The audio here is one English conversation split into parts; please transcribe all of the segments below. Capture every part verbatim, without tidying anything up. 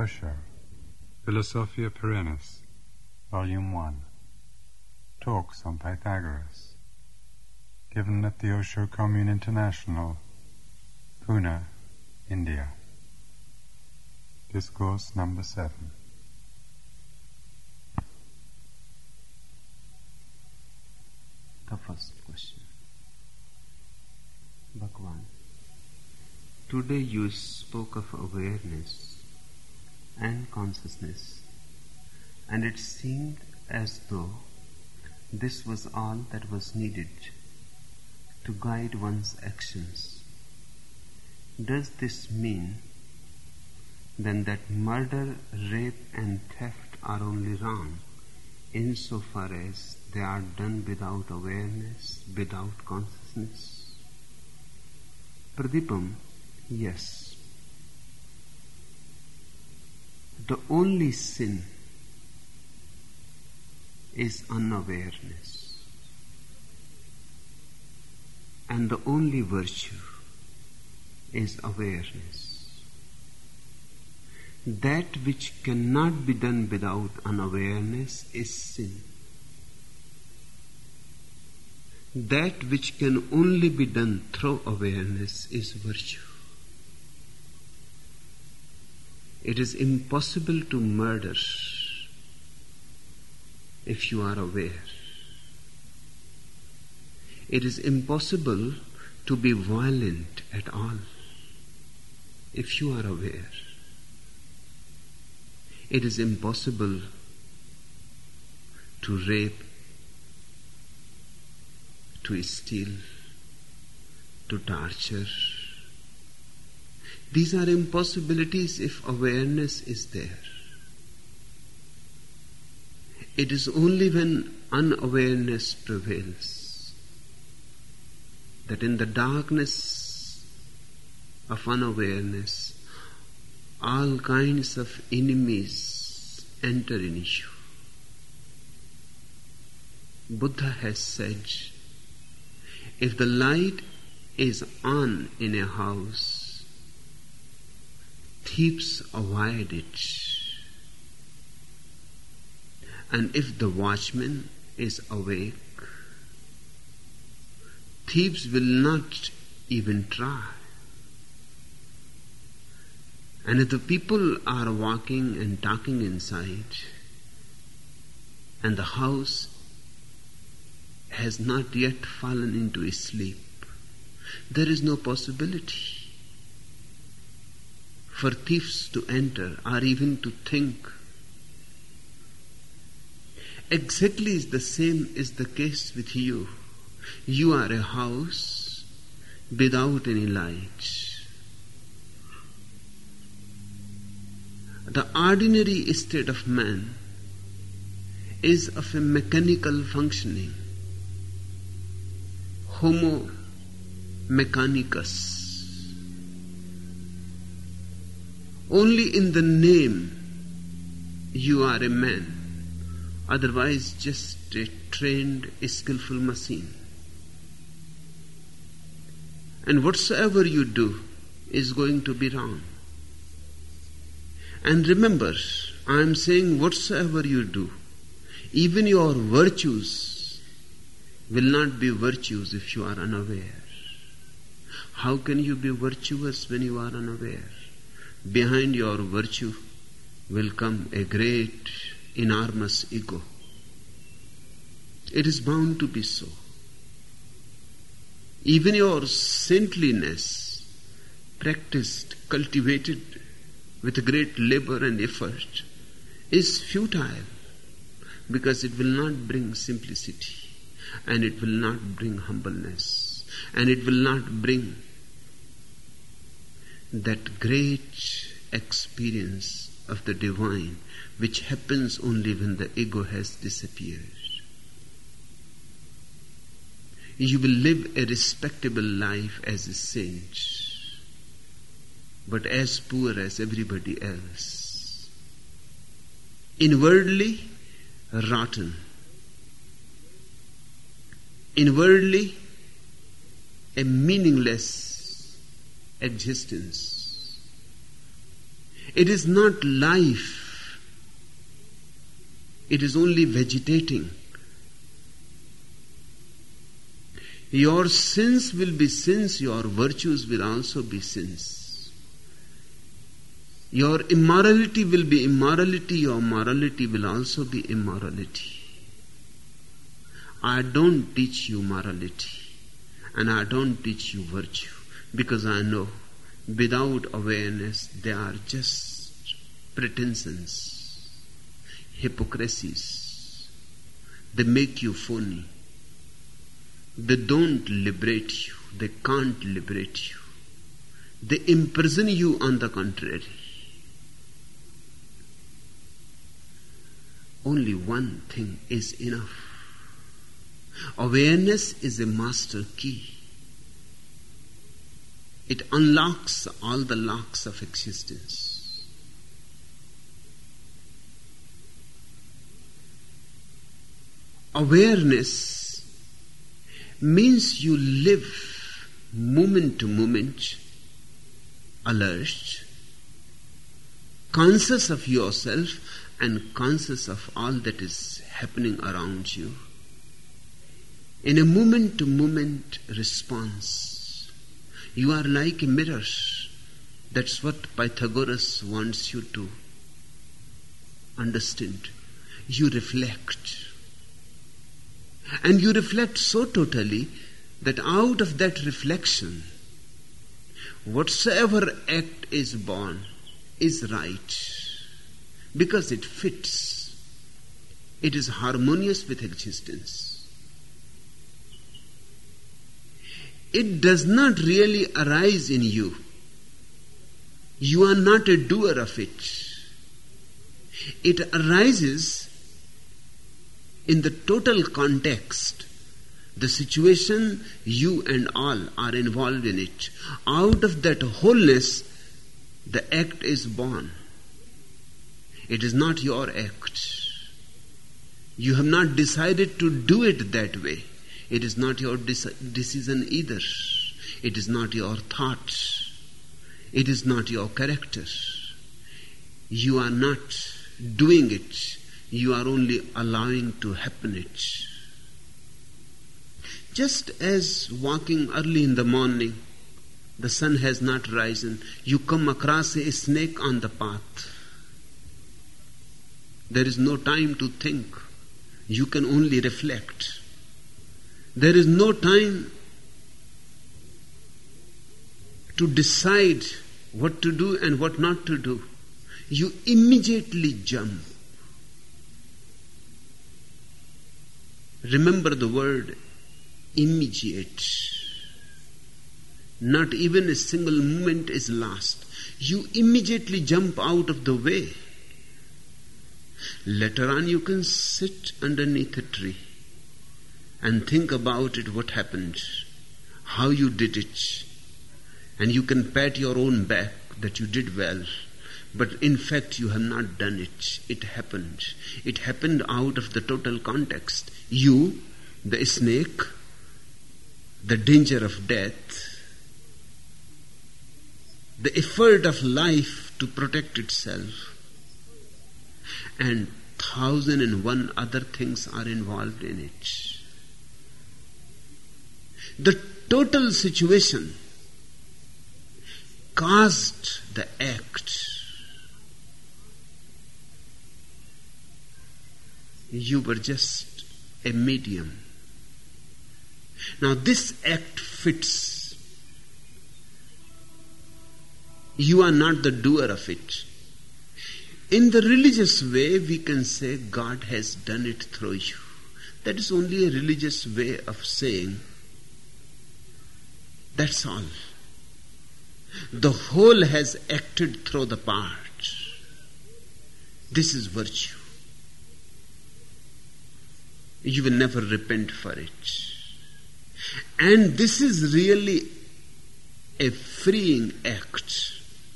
Osho, Philosophia Perennis, Volume one, Talks on Pythagoras, given at the Osho Commune International, Pune, India. Discourse number seven. The first question. Bhagwan, today you spoke of awareness and consciousness, and it seemed as though this was all that was needed to guide one's actions. Does this mean then that murder, rape and theft are only wrong insofar as they are done without awareness, without consciousness? Pradipam, yes. The only sin is unawareness, and the only virtue is awareness. That which cannot be done without unawareness is sin. That which can only be done through awareness is virtue. It is impossible to murder if you are aware. It is impossible to be violent at all if you are aware. It is impossible to rape, to steal, to torture. These are impossibilities if awareness is there. It is only when unawareness prevails that in the darkness of unawareness all kinds of enemies enter in you. Buddha has said, if the light is on in a house, thieves avoid it. And if the watchman is awake, thieves will not even try. And if the people are walking and talking inside, and the house has not yet fallen into sleep, there is no possibility for thieves to enter or even to think. Exactly the same is the case with you. You are a house without any light. The ordinary state of man is of a mechanical functioning, homo mechanicus. Only in the name you are a man, otherwise just a trained, skillful machine. And whatsoever you do is going to be wrong. And remember, I am saying whatsoever you do, even your virtues will not be virtues if you are unaware. How can you be virtuous when you are unaware? Behind your virtue will come a great, enormous ego. It is bound to be so. Even your saintliness, practiced, cultivated with great labor and effort, is futile, because it will not bring simplicity, and it will not bring humbleness, and it will not bring that great experience of the divine which happens only when the ego has disappeared. You will live a respectable life as a saint, but as poor as everybody else. Inwardly rotten. Inwardly a meaningless existence. It is not life. It is only vegetating. Your sins will be sins, your virtues will also be sins. Your immorality will be immorality, your morality will also be immorality. I don't teach you morality and I don't teach you virtue, because I know without awareness they are just pretensions, hypocrisies. They make you phony. They don't liberate you. They can't liberate you. They imprison you on the contrary. Only one thing is enough. Awareness is a master key. It unlocks all the locks of existence. Awareness means you live moment to moment, alert, conscious of yourself and conscious of all that is happening around you. In a moment to moment response, you are like a mirror. That's what Pythagoras wants you to understand. You reflect. And you reflect so totally that out of that reflection, whatsoever act is born is right, because it fits. It is harmonious with existence. It does not really arise in you. You are not a doer of it. It arises in the total context, the situation you and all are involved in it. Out of that wholeness, the act is born. It is not your act. You have not decided to do it that way. It is not your decision either. It is not your thought. It is not your character. You are not doing it. You are only allowing to happen it. Just as walking early in the morning, the sun has not risen, you come across a snake on the path. There is no time to think. You can only reflect. There is no time to decide what to do and what not to do. You immediately jump. Remember the word immediate. Not even a single moment is lost. You immediately jump out of the way. Later on you can sit underneath a tree and think about it, what happened, how you did it. And you can pat your own back that you did well. But in fact you have not done it. It happened. It happened out of the total context. You, the snake, the danger of death, the effort of life to protect itself, and thousand and one other things are involved in it. The total situation caused the act. You were just a medium. Now this act fits. You are not the doer of it. In the religious way, we can say God has done it through you. That is only a religious way of saying that's all. The whole has acted through the part. This is virtue. You will never repent for it. And this is really a freeing act.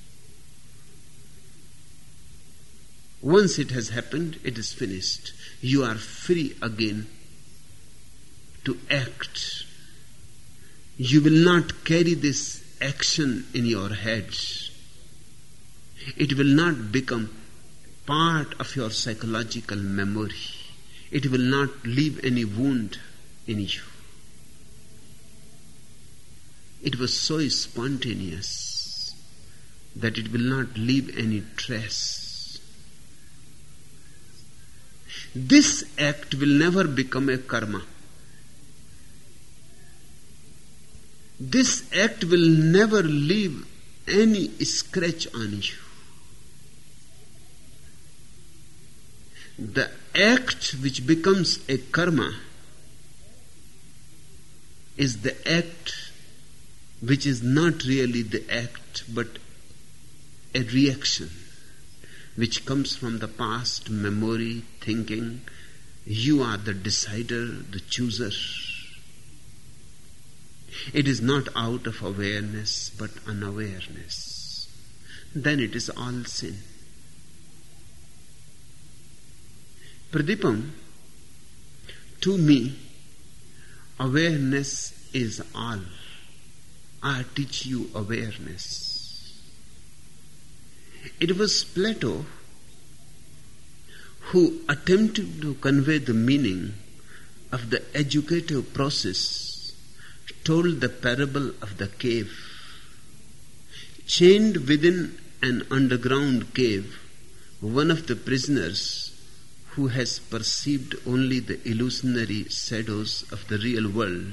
Once it has happened, it is finished. You are free again to act. You will not carry this action in your head. It will not become part of your psychological memory. It will not leave any wound in you. It was so spontaneous that it will not leave any trace. This act will never become a karma. This act will never leave any scratch on you. The act which becomes a karma is the act which is not really the act but a reaction which comes from the past memory, thinking. You are the decider, the chooser. It is not out of awareness but unawareness. Then it is all sin. Pradipam, to me, awareness is all. I teach you awareness. It was Plato who attempted to convey the meaning of the educative process, told the parable of the cave. Chained within an underground cave, one of the prisoners who has perceived only the illusionary shadows of the real world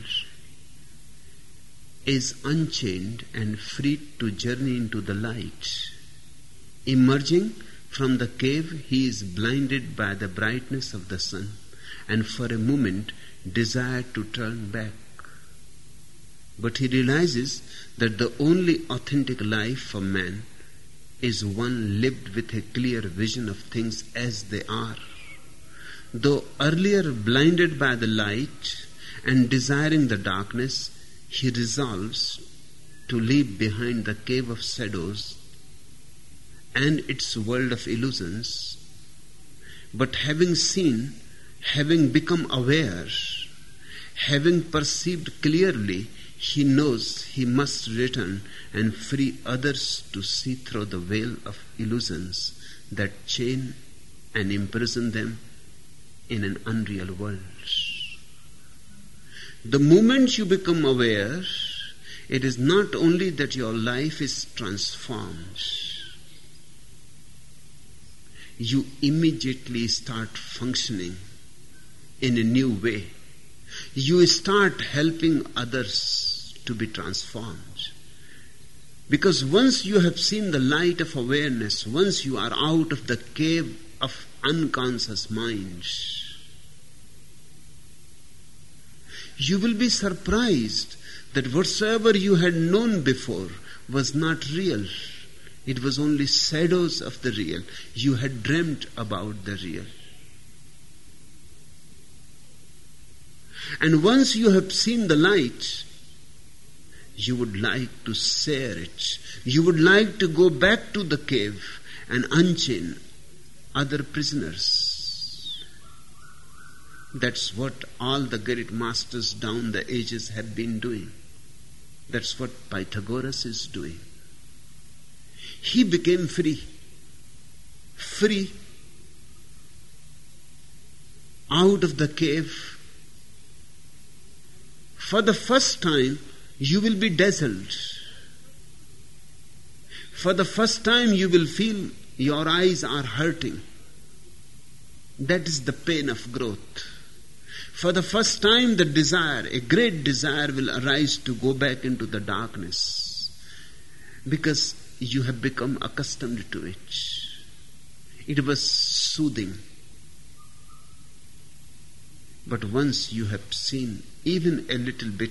is unchained and free to journey into the light. Emerging from the cave, he is blinded by the brightness of the sun and for a moment desires to turn back. But he realizes that the only authentic life for man is one lived with a clear vision of things as they are. Though earlier blinded by the light and desiring the darkness, he resolves to leave behind the cave of shadows and its world of illusions. But having seen, having become aware, having perceived clearly, he knows he must return and free others to see through the veil of illusions that chain and imprison them in an unreal world. The moment you become aware, it is not only that your life is transformed, you immediately start functioning in a new way. You start helping others to be transformed. Because once you have seen the light of awareness, once you are out of the cave of unconscious mind, you will be surprised that whatsoever you had known before was not real. It was only shadows of the real. You had dreamt about the real. And once you have seen the light, you would like to share it. You would like to go back to the cave and unchain other prisoners. That's what all the great masters down the ages have been doing. That's what Pythagoras is doing. He became free. Free out of the cave. For the first time, you will be dazzled. For the first time, you will feel your eyes are hurting. That is the pain of growth. For the first time, the desire, a great desire will arise to go back into the darkness because you have become accustomed to it. It was soothing. But once you have seen even a little bit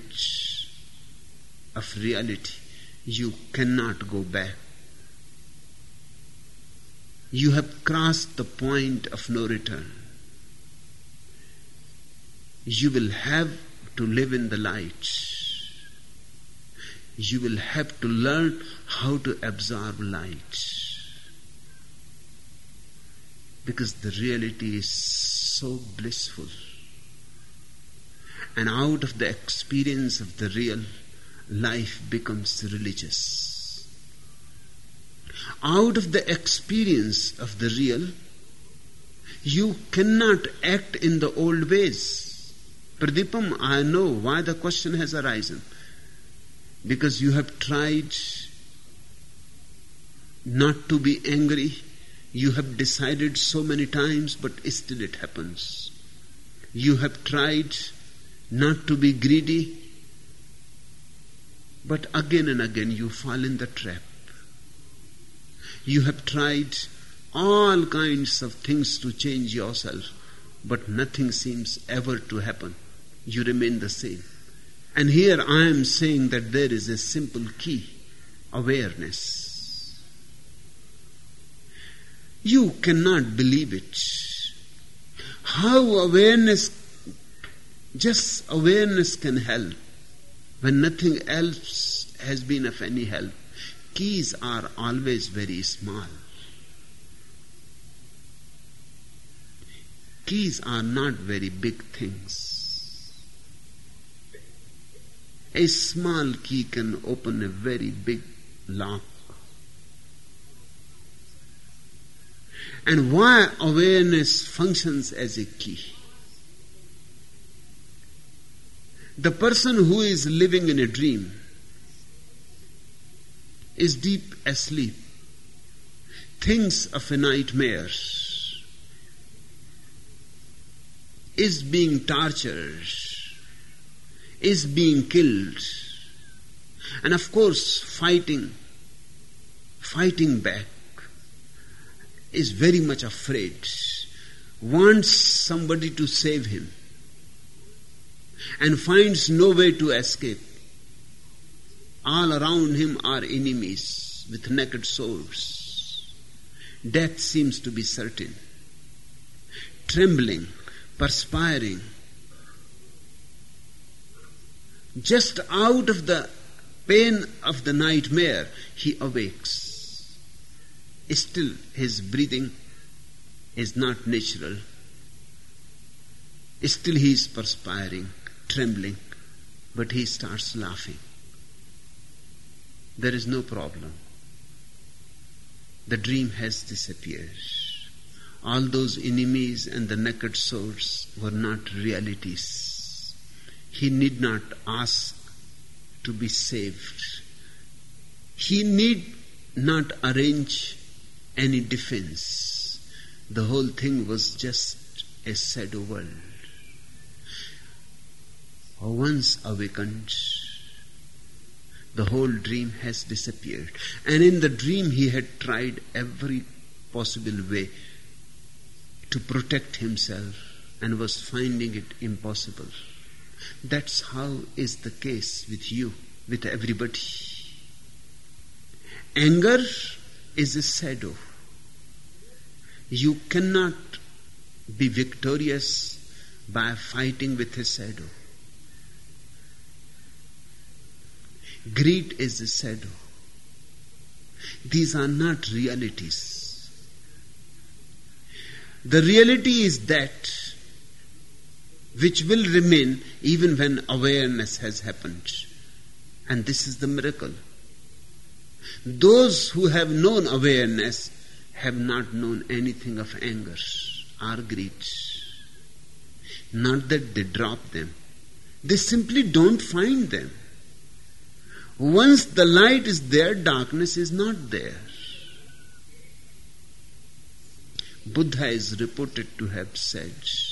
of reality, you cannot go back. You have crossed the point of no return. You will have to live in the light. You will have to learn how to absorb light. Because the reality is so blissful. And out of the experience of the real, life becomes religious. out of the experience of the real, you cannot act in the old ways. Pradipam, I know why the question has arisen. Because you have tried not to be angry. You have decided so many times, but still it happens. You have tried not to be greedy, but again and again you fall in the trap. You have tried all kinds of things to change yourself, but nothing seems ever to happen. You remain the same. And here I am saying that there is a simple key, awareness. You cannot believe it. How awareness, just awareness can help when nothing else has been of any help. Keys are always very small. Keys are not very big things. A small key can open a very big lock. And why awareness functions as a key? The person who is living in a dream is deep asleep, thinks of a nightmare, is being tortured, is being killed, and of course fighting, fighting back, is very much afraid, wants somebody to save him, and finds no way to escape. All around him are enemies with naked swords. Death seems to be certain. Trembling, perspiring, just out of the pain of the nightmare, he awakes. Still, his breathing is not natural. Still, he is perspiring, trembling, but he starts laughing. There is no problem. The dream has disappeared. All those enemies and the naked swords were not realities. He need not ask to be saved. He need not arrange any defense. The whole thing was just a shadow world. Once awakened, the whole dream has disappeared. And in the dream he had tried every possible way to protect himself and was finding it impossible. That's how is the case with you, with everybody. Anger is a shadow. You cannot be victorious by fighting with a shadow. Greed is a shadow. These are not realities. The reality is that which will remain even when awareness has happened. And this is the miracle. Those who have known awareness have not known anything of anger or greed. Not that they drop them. They simply don't find them. Once the light is there, darkness is not there. Buddha is reported to have said,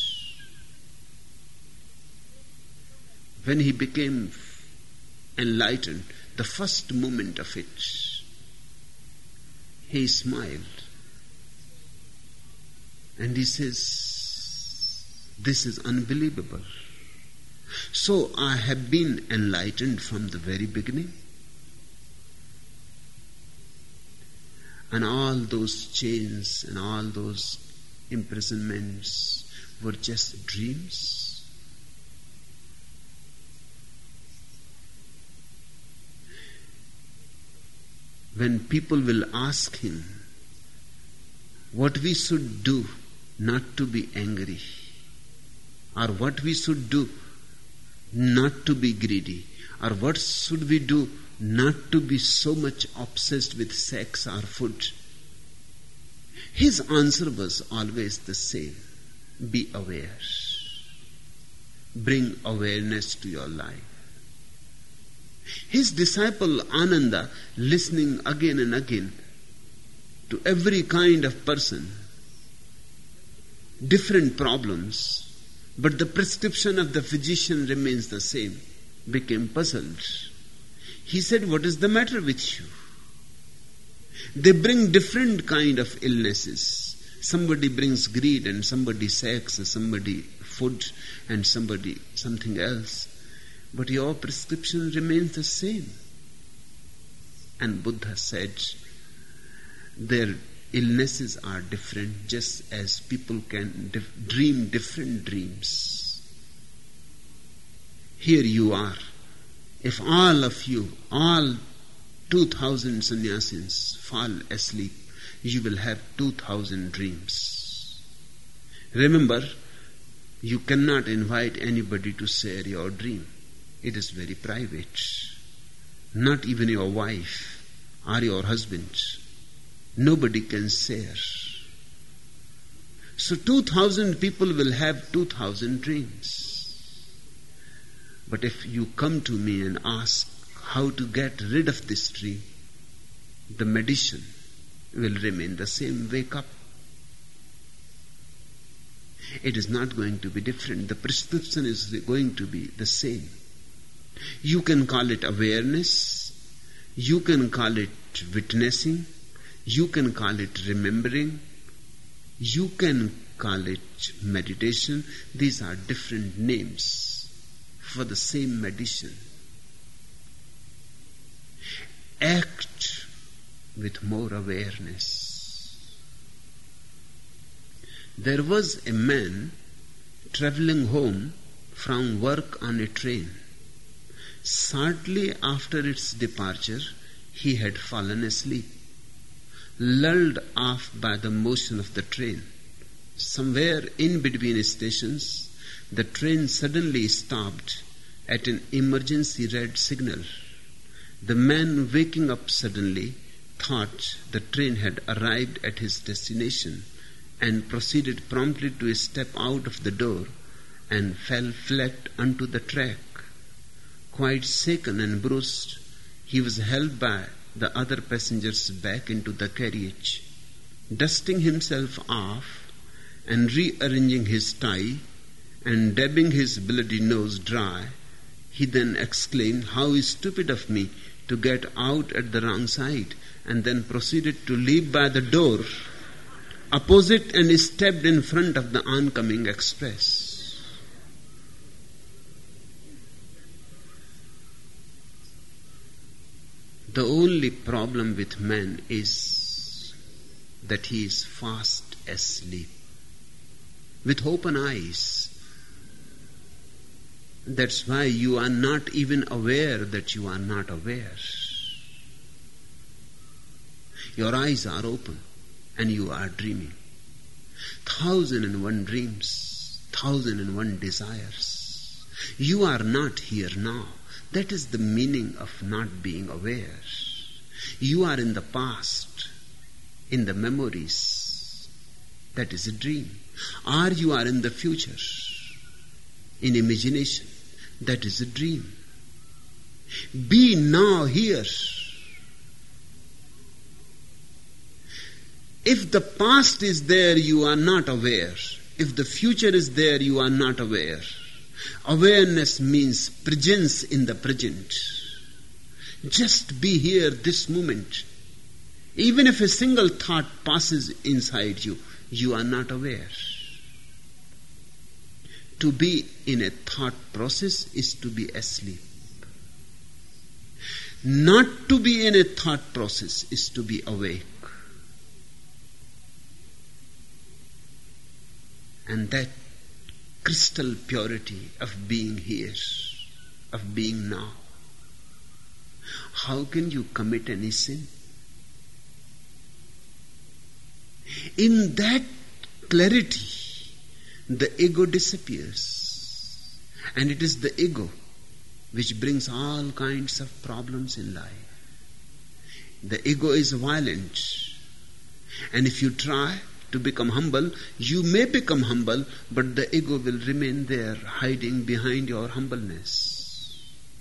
when he became enlightened, the first moment of it, he smiled. And he says, this is unbelievable. So I have been enlightened from the very beginning. And all those chains and all those imprisonments were just dreams. When people will ask him what we should do not to be angry, or what we should do not to be greedy, or what should we do not to be so much obsessed with sex or food, His answer was always the same. Be aware. Bring awareness to your life. His disciple Ananda, listening again and again to every kind of person, different problems, but the prescription of the physician remains the same, became puzzled. He said, what is the matter with you? They bring different kind of illnesses. Somebody brings greed, and somebody sex, and somebody food, and somebody something else. But your prescription remains the same. And Buddha said, their illnesses are different, just as people can dif- dream different dreams. Here you are. If all of you, all two thousand sannyasis fall asleep, you will have two thousand dreams. Remember, you cannot invite anybody to share your dream. It is very private. Not even your wife or your husband. Nobody can share. So two thousand people will have two thousand dreams. But if you come to me and ask how to get rid of this dream, the medicine will remain the same. Wake up. It is not going to be different. The prescription is going to be the same. You can call it awareness, you can call it witnessing, you can call it remembering, you can call it meditation. These are different names for the same medicine. Act with more awareness. There was a man traveling home from work on a train. Shortly after its departure, he had fallen asleep, lulled off by the motion of the train. Somewhere in between stations, the train suddenly stopped at an emergency red signal. The man, waking up suddenly, thought the train had arrived at his destination and proceeded promptly to step out of the door and fell flat onto the track. Quite shaken and bruised, he was held by the other passengers back into the carriage. Dusting himself off and rearranging his tie and dabbing his bloody nose dry, he then exclaimed, "How stupid of me to get out at the wrong side," and then proceeded to leave by the door opposite and stepped in front of the oncoming express. The only problem with man is that he is fast asleep, with open eyes. That's why you are not even aware that you are not aware. Your eyes are open and you are dreaming. Thousand and one dreams, thousand and one desires. You are not here now. That is the meaning of not being aware. You are in the past, in the memories. That is a dream. Or you are in the future, in imagination. That is a dream. Be now here. If the past is there, you are not aware. If the future is there, you are not aware. Awareness means presence in the present. Just be here this moment. Even if a single thought passes inside you, you are not aware. To be in a thought process is to be asleep. Not to be in a thought process is to be awake. And that crystal purity of being here, of being now. How can you commit any sin? In that clarity, the ego disappears. And it is the ego which brings all kinds of problems in life. The ego is violent. And if you try to become humble, you may become humble, but the ego will remain there, hiding behind your humbleness.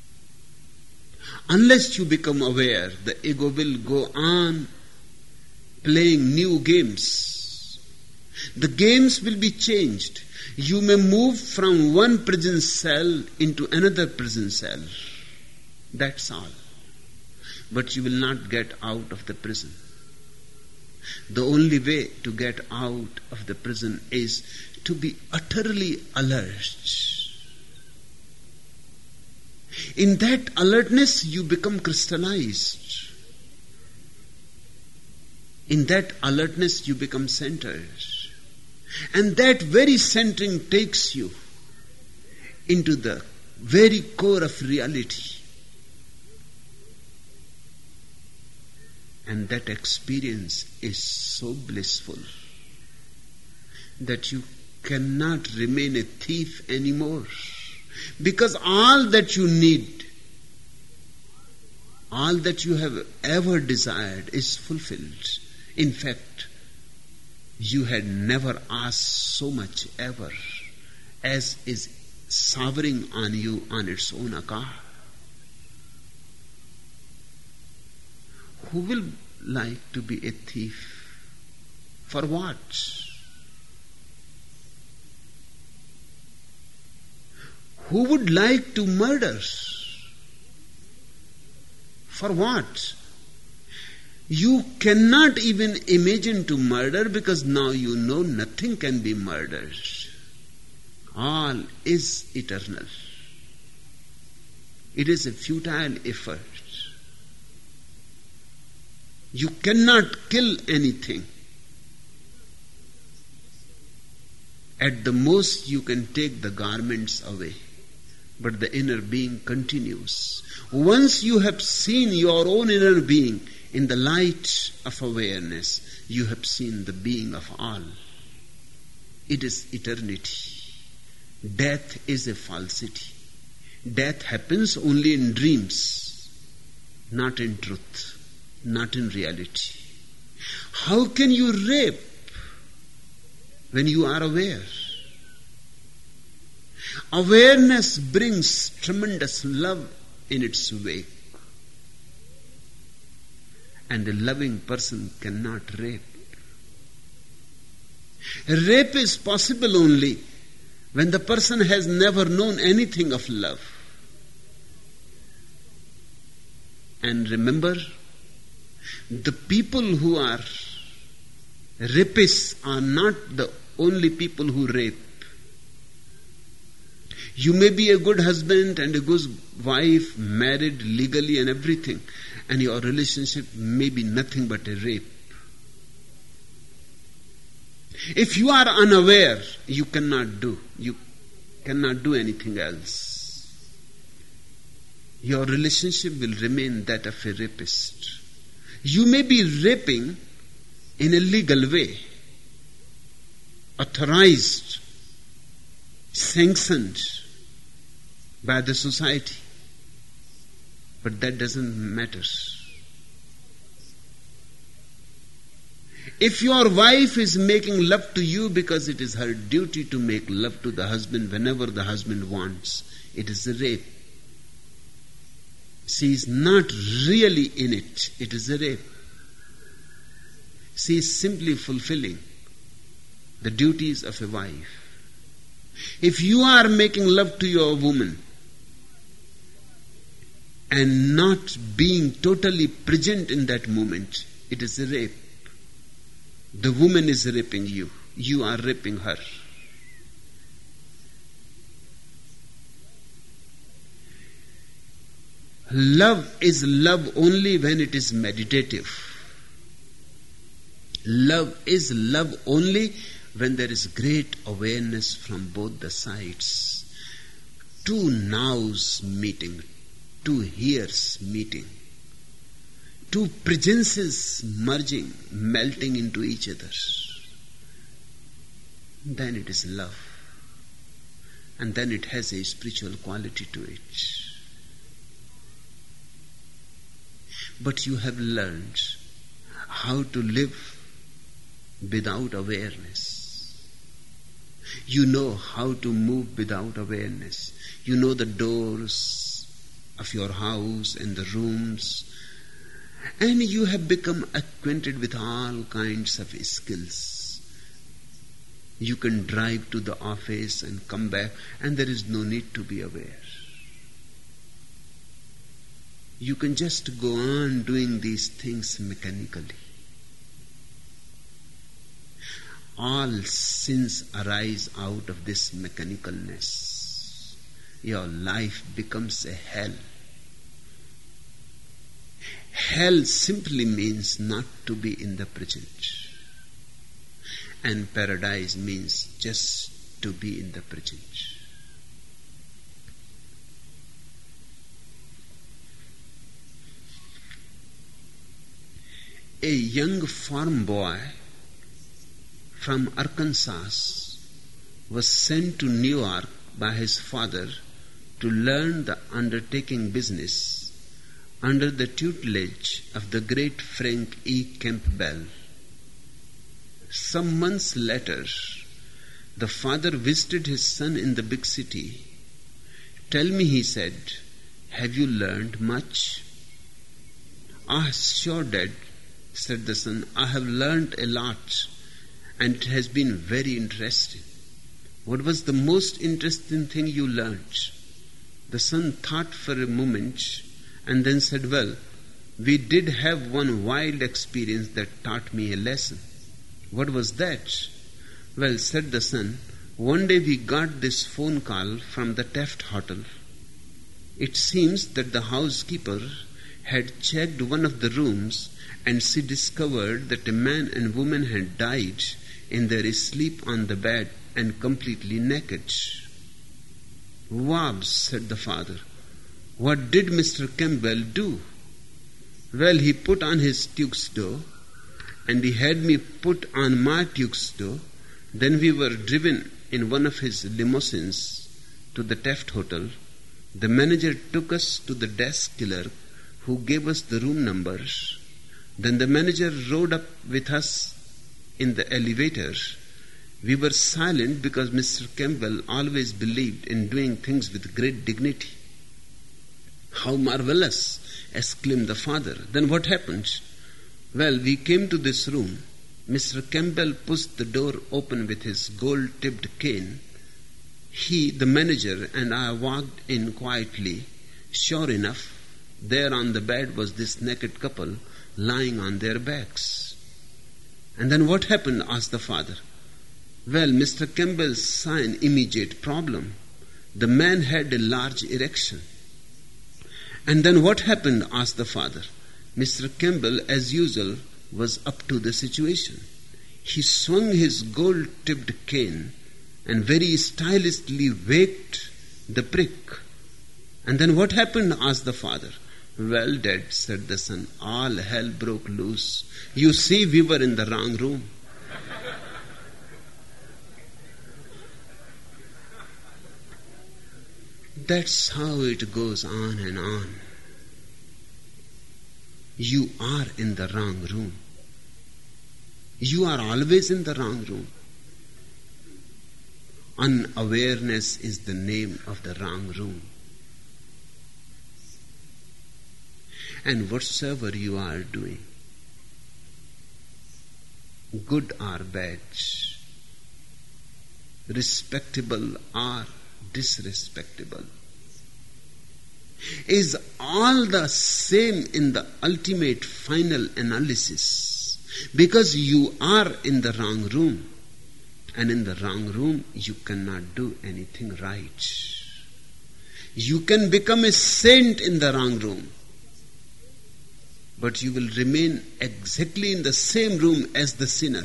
Unless you become aware, the ego will go on playing new games. The games will be changed. You may move from one prison cell into another prison cell. That's all. But you will not get out of the prison. The only way to get out of the prison is to be utterly alert. In that alertness, you become crystallized. In that alertness, you become centered. And that very centering takes you into the very core of reality. And that experience is so blissful that you cannot remain a thief anymore. Because all that you need, all that you have ever desired is fulfilled. In fact, you had never asked so much ever as is sovereign on you on its own account. Who will like to be a thief? For what? Who would like to murder? For what? You cannot even imagine to murder because now you know nothing can be murdered. All is eternal. It is a futile effort. You cannot kill anything. At the most you can take the garments away, but the inner being continues. Once you have seen your own inner being in the light of awareness, you have seen the being of all. It is eternity. Death is a falsity. Death happens only in dreams, not in truth, not in reality. How can you rape when you are aware? Awareness brings tremendous love in its wake. And a loving person cannot rape. Rape is possible only when the person has never known anything of love. And remember, the people who are rapists are not the only people who rape. You may be a good husband and a good wife, married legally and everything, and your relationship may be nothing but a rape. If you are unaware, you cannot do. You cannot do anything else. Your relationship will remain that of a rapist. You may be raping in a legal way, authorized, sanctioned by the society. But that doesn't matter. If your wife is making love to you because it is her duty to make love to the husband whenever the husband wants, it is a rape. She is not really in it. It is a rape. She is simply fulfilling the duties of a wife. If you are making love to your woman and not being totally present in that moment, it is a rape. The woman is raping you. You are raping her. Love is love only when it is meditative. Love is love only when there is great awareness from both the sides. Two nows meeting, two heres meeting, two presences merging, melting into each other. Then it is love. And then it has a spiritual quality to it. But you have learned how to live without awareness. You know how to move without awareness. You know the doors of your house and the rooms, and you have become acquainted with all kinds of skills. You can drive to the office and come back, and there is no need to be aware. You can just go on doing these things mechanically. All sins arise out of this mechanicalness. Your life becomes a hell. Hell simply means not to be in the present. And paradise means just to be in the present. A young farm boy from Arkansas was sent to New York by his father to learn the undertaking business under the tutelage of the great Frank E. Campbell. Some months later, the father visited his son in the big city. "Tell me," he said, "have you learned much?" "Ah, sure, Dad," said the son, "I have learned a lot, and it has been very interesting." "What was the most interesting thing you learned?" The son thought for a moment and then said, "Well, we did have one wild experience that taught me a lesson." "What was that?" "Well," said the son, "one day we got this phone call from the Taft Hotel. It seems that the housekeeper had checked one of the rooms, and she discovered that a man and woman had died in their sleep on the bed and completely naked." "Wow," said the father. "What did Mister Campbell do?" "Well, he put on his tuxedo, and he had me put on my tuxedo. Then we were driven in one of his limousines to the Taft Hotel. The manager took us to the desk clerk, who gave us the room numbers. Then the manager rode up with us in the elevator. We were silent because Mister Campbell always believed in doing things with great dignity." "How marvelous!" exclaimed the father. "Then what happened?" "Well, we came to this room. Mister Campbell pushed the door open with his gold-tipped cane. He, the manager, and I walked in quietly. Sure enough, there on the bed was this naked couple lying on their backs." "And then what happened?" asked the father. "Well, Mister Campbell saw an immediate problem. The man had a large erection." "And then what happened?" asked the father. Mister Campbell, as usual, was up to the situation. He swung his gold-tipped cane and very stylishly waked the prick. "And then what happened?" asked the father. "Well, Dad," said the son, "all hell broke loose. You see, we were in the wrong room." That's how it goes on and on. You are in the wrong room. You are always in the wrong room. Unawareness is the name of the wrong room. And whatsoever you are doing, good or bad, respectable or disrespectable, is all the same in the ultimate final analysis, because you are in the wrong room, and in the wrong room you cannot do anything right. You can become a saint in the wrong room, but you will remain exactly in the same room as the sinner.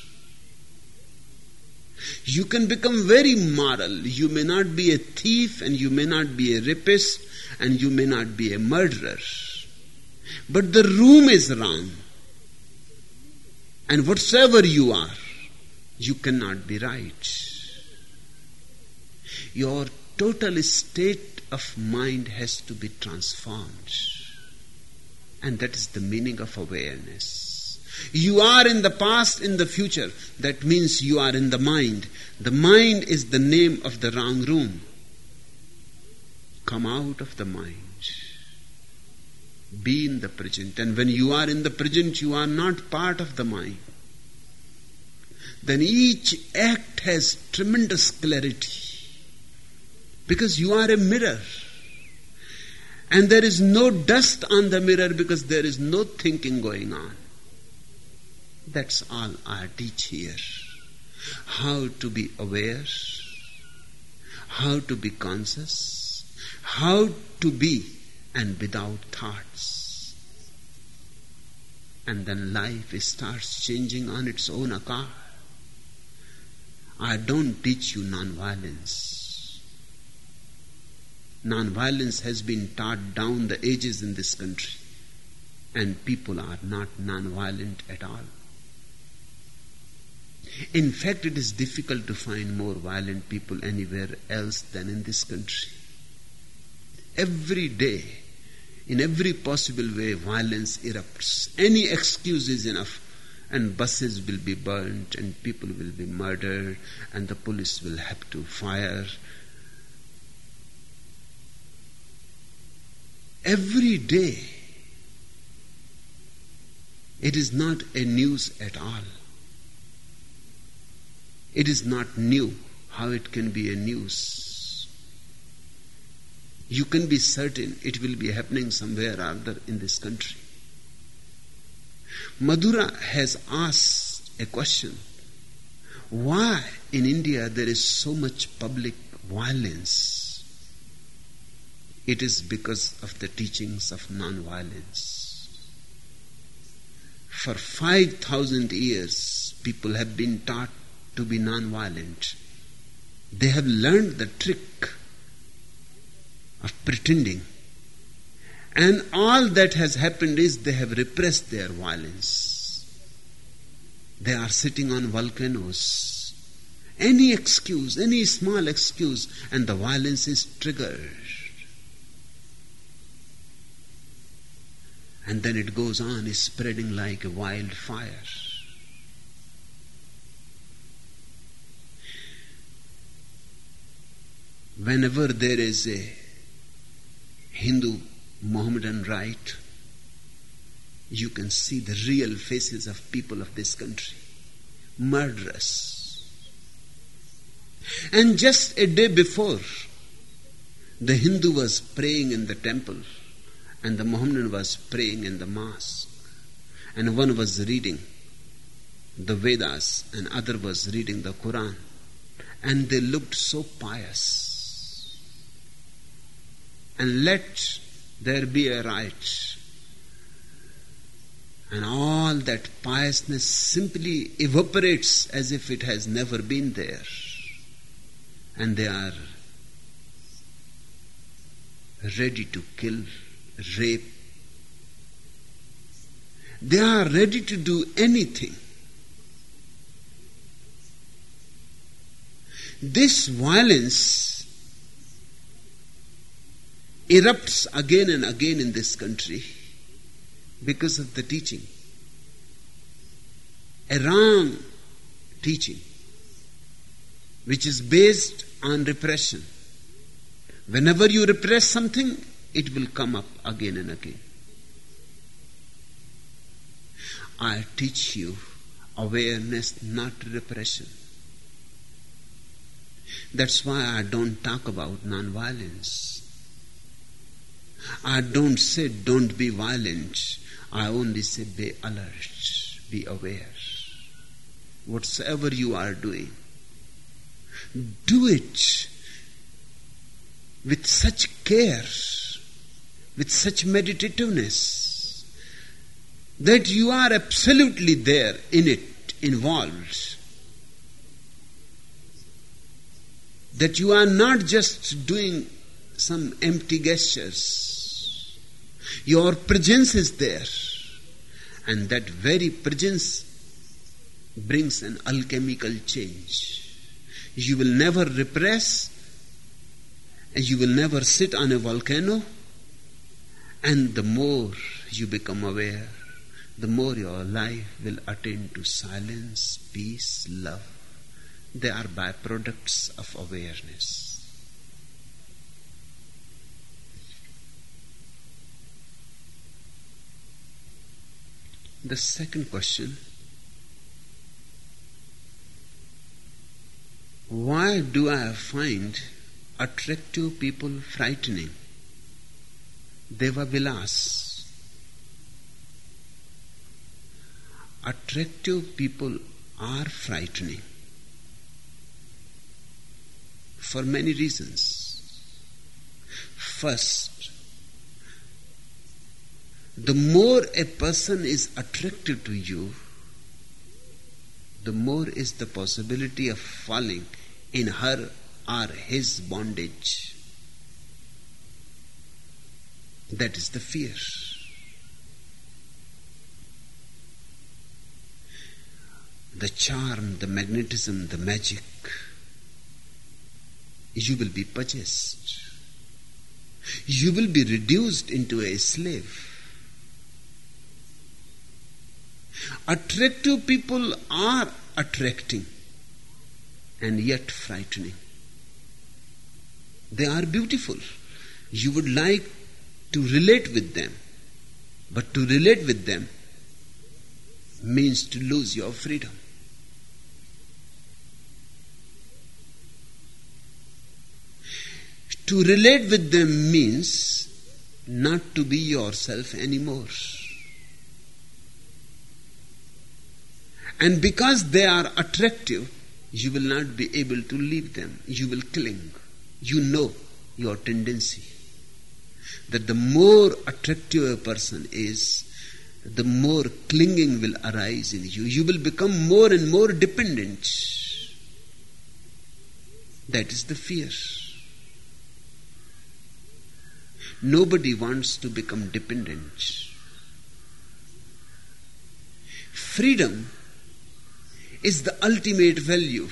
You can become very moral. You may not be a thief, and you may not be a rapist, and you may not be a murderer. But the room is wrong. And whatsoever you are, you cannot be right. Your total state of mind has to be transformed. And that is the meaning of awareness. You are in the past, in the future. That means you are in the mind. The mind is the name of the wrong room. Come out of the mind. Be in the present. And when you are in the present, you are not part of the mind. Then each act has tremendous clarity. Because you are a mirror. And there is no dust on the mirror because there is no thinking going on. That's all I teach here. How to be aware, how to be conscious, how to be and without thoughts. And then life starts changing on its own account. I don't teach you non-violence. Non-violence has been taught down the ages in this country, and people are not non-violent at all. In fact, it is difficult to find more violent people anywhere else than in this country. Every day, in every possible way, violence erupts. Any excuse is enough, and buses will be burnt, and people will be murdered, and the police will have to fire. Every day. It is not a news at all. It is not new. How it can be a news? You can be certain it will be happening somewhere or other in this country. Madhura has asked a question. Why in India there is so much public violence? It is because of the teachings of non-violence. For five thousand years, people have been taught to be non-violent. They have learned the trick of pretending. And all that has happened is they have repressed their violence. They are sitting on volcanoes. Any excuse, any small excuse, and the violence is triggered. And then it goes on, is spreading like a wildfire. Whenever there is a Hindu Mohammedan riot, you can see the real faces of people of this country. Murderous. And just a day before, the Hindu was praying in the temple, and the Mohammedan was praying in the mosque. And one was reading the Vedas, and other was reading the Quran. And they looked so pious. And let there be a riot. And all that piousness simply evaporates as if it has never been there. And they are ready to kill, rape. They are ready to do anything. This violence erupts again and again in this country because of the teaching. A wrong teaching which is based on repression. Whenever you repress something, it will come up again and again. I teach you awareness, not repression. That's why I don't talk about non-violence. I don't say don't be violent. I only say be alert, be aware. Whatsoever you are doing, do it with such care, with such meditativeness, that you are absolutely there in it, involved. That you are not just doing some empty gestures. Your presence is there, and that very presence brings an alchemical change. You will never repress, and you will never sit on a volcano, and the more you become aware, the more your life will attain to silence, peace, love. They are byproducts of awareness. The second question: why do I find attractive people frightening? Deva Vilas. Attractive people are frightening for many reasons. First, the more a person is attracted to you, the more is the possibility of falling in her or his bondage. That is the fear. The charm, the magnetism, the magic, you will be possessed. You will be reduced into a slave. Attractive people are attracting and yet frightening. They are beautiful. You would like to relate with them, but to relate with them means to lose your freedom. To relate with them means not to be yourself anymore. And because they are attractive, you will not be able to leave them. You will cling. You know your tendency that the more attractive a person is, the more clinging will arise in you. You will become more and more dependent. That is the fear. Nobody wants to become dependent. Freedom is the ultimate value.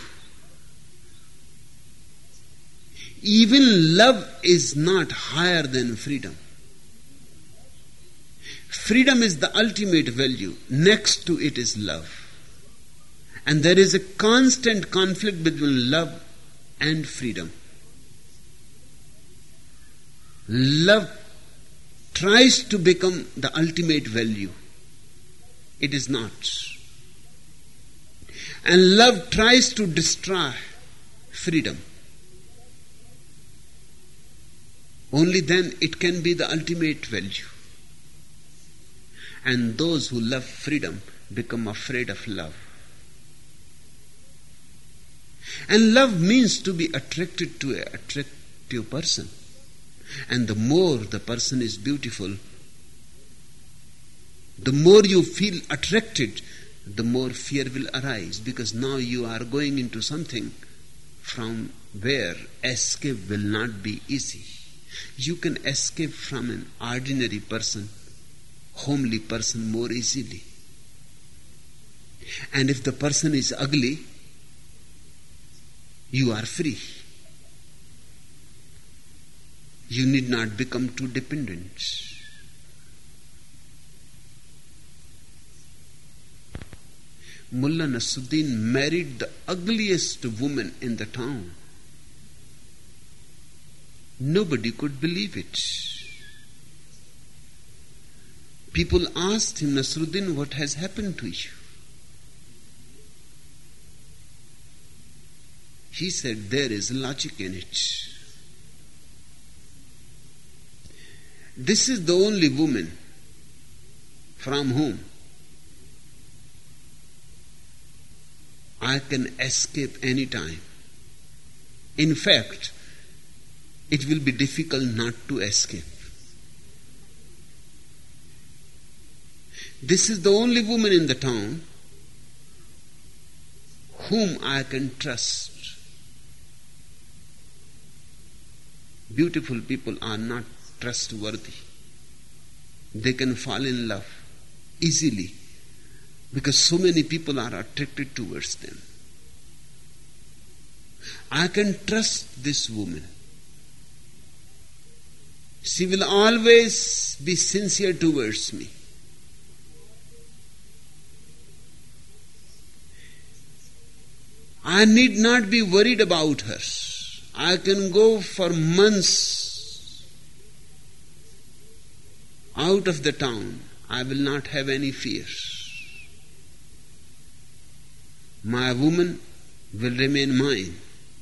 Even love is not higher than freedom. Freedom is the ultimate value. Next to it is love. And there is a constant conflict between love and freedom. Love tries to become the ultimate value. It is not. And love tries to destroy freedom. Only then it can be the ultimate value. And those who love freedom become afraid of love. And love means to be attracted to an attractive person. And the more the person is beautiful, the more you feel attracted, the more fear will arise, because now you are going into something from where escape will not be easy. You can escape from an ordinary person, homely person more easily. And if the person is ugly, you are free. You need not become too dependent. Mullah Nasruddin married the ugliest woman in the town. Nobody could believe it. People asked him, Nasruddin, what has happened to you? He said, there is logic in it. This is the only woman from whom I can escape any time. In fact, it will be difficult not to escape. This is the only woman in the town whom I can trust. Beautiful people are not trustworthy. They can fall in love easily because so many people are attracted towards them. I can trust this woman. She will always be sincere towards me. I need not be worried about her. I can go for months out of the town. I will not have any fear. My woman will remain mine.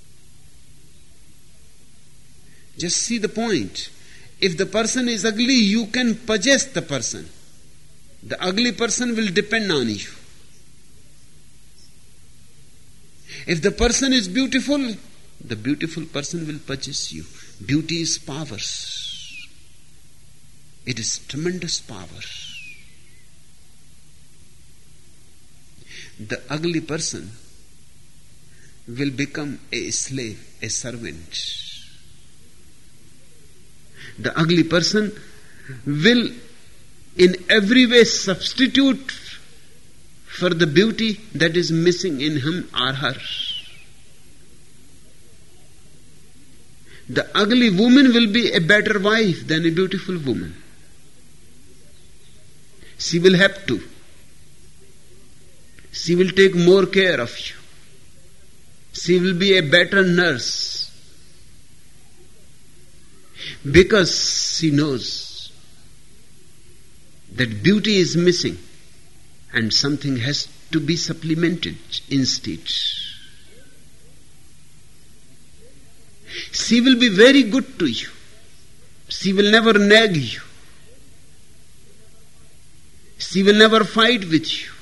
Just see the point. If the person is ugly, you can possess the person. The ugly person will depend on you. If the person is beautiful, the beautiful person will possess you. Beauty is power. It is tremendous power. The ugly person will become a slave, a servant. The ugly person will in every way substitute for the beauty that is missing in him or her. The ugly woman will be a better wife than a beautiful woman. She will have to. She will take more care of you. She will be a better nurse. Because she knows that beauty is missing and something has to be supplemented instead. She will be very good to you. She will never nag you. She will never fight with you.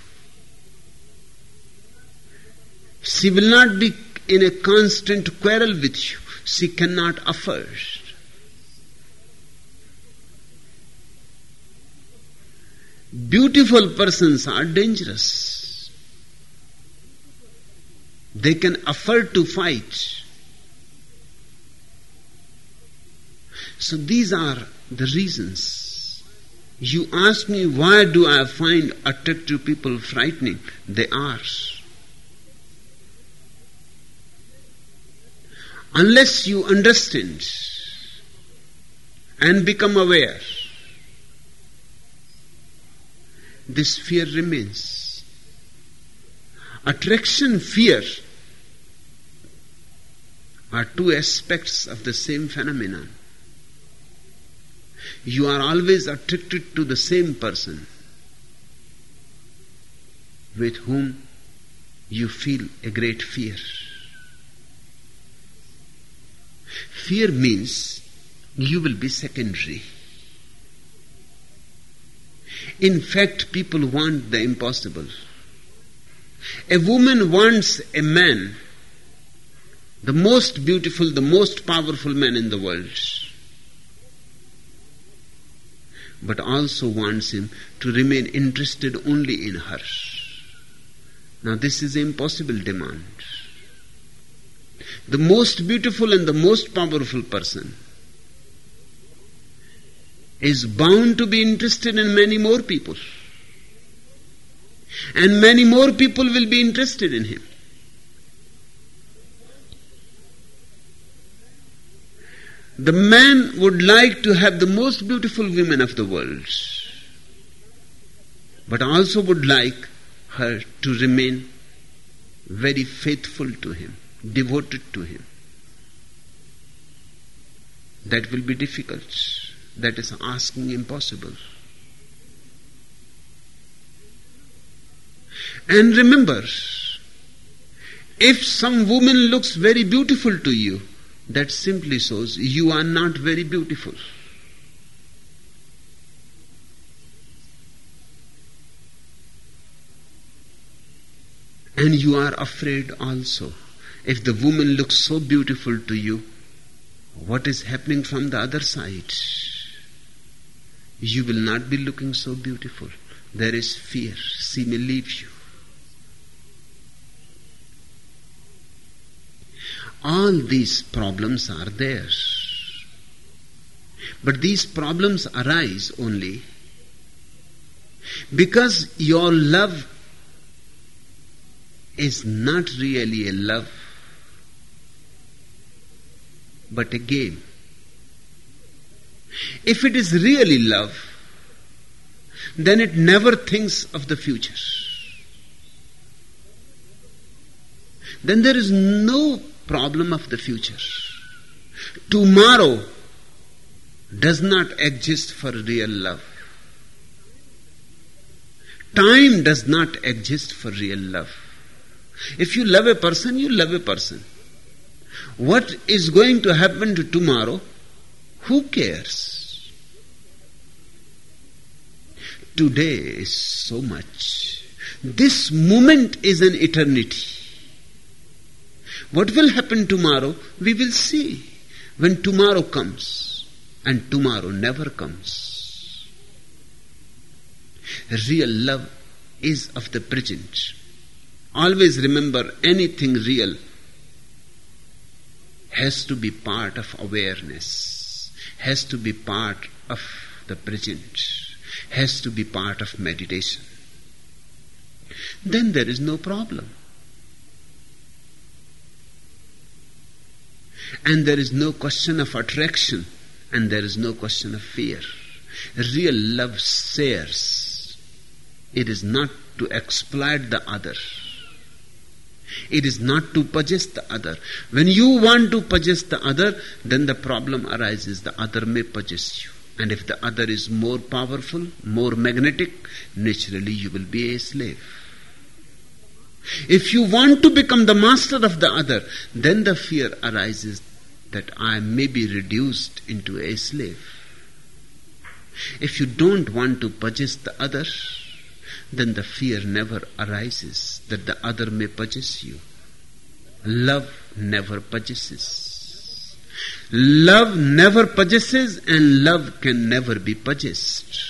She will not be in a constant quarrel with you. She cannot afford. Beautiful persons are dangerous. They can afford to fight. So these are the reasons. You ask me, why do I find attractive people frightening? They are. Unless you understand and become aware, this fear remains. Attraction, fear are two aspects of the same phenomenon. You are always attracted to the same person with whom you feel a great fear. Fear means you will be secondary. In fact, people want the impossible. A woman wants a man, the most beautiful, the most powerful man in the world, but also wants him to remain interested only in her. Now this is an impossible demand. The most beautiful and the most powerful person is bound to be interested in many more people. And many more people will be interested in him. The man would like to have the most beautiful woman of the world, but also would like her to remain very faithful to him, devoted to him. That will be difficult. That is asking impossible. And remember, if some woman looks very beautiful to you, that simply shows you are not very beautiful. And you are afraid also. If the woman looks so beautiful to you, what is happening from the other side? You will not be looking so beautiful. There is fear. She may leave you. All these problems are there. But these problems arise only because your love is not really a love, but a game. If it is really love, then it never thinks of the future. then there is no problem of the future. Tomorrow does not exist for real love. Time does not exist for real love. If you love a person, you love a person. What is going to happen to tomorrow? Who cares? Today is so much. This moment is an eternity. What will happen tomorrow? We will see when tomorrow comes, and tomorrow never comes. Real love is of the present. Always remember, anything real has to be part of awareness, has to be part of the present, has to be part of meditation. Then there is no problem. And there is no question of attraction, and there is no question of fear. Real love shares. It is not to exploit the other. It is not to possess the other. When you want to possess the other, then the problem arises. The other may possess you. And if the other is more powerful, more magnetic, naturally you will be a slave. If you want to become the master of the other, then the fear arises that I may be reduced into a slave. If you don't want to possess the other, then the fear never arises that the other may possess you. Love never possesses. Love never possesses, and love can never be possessed.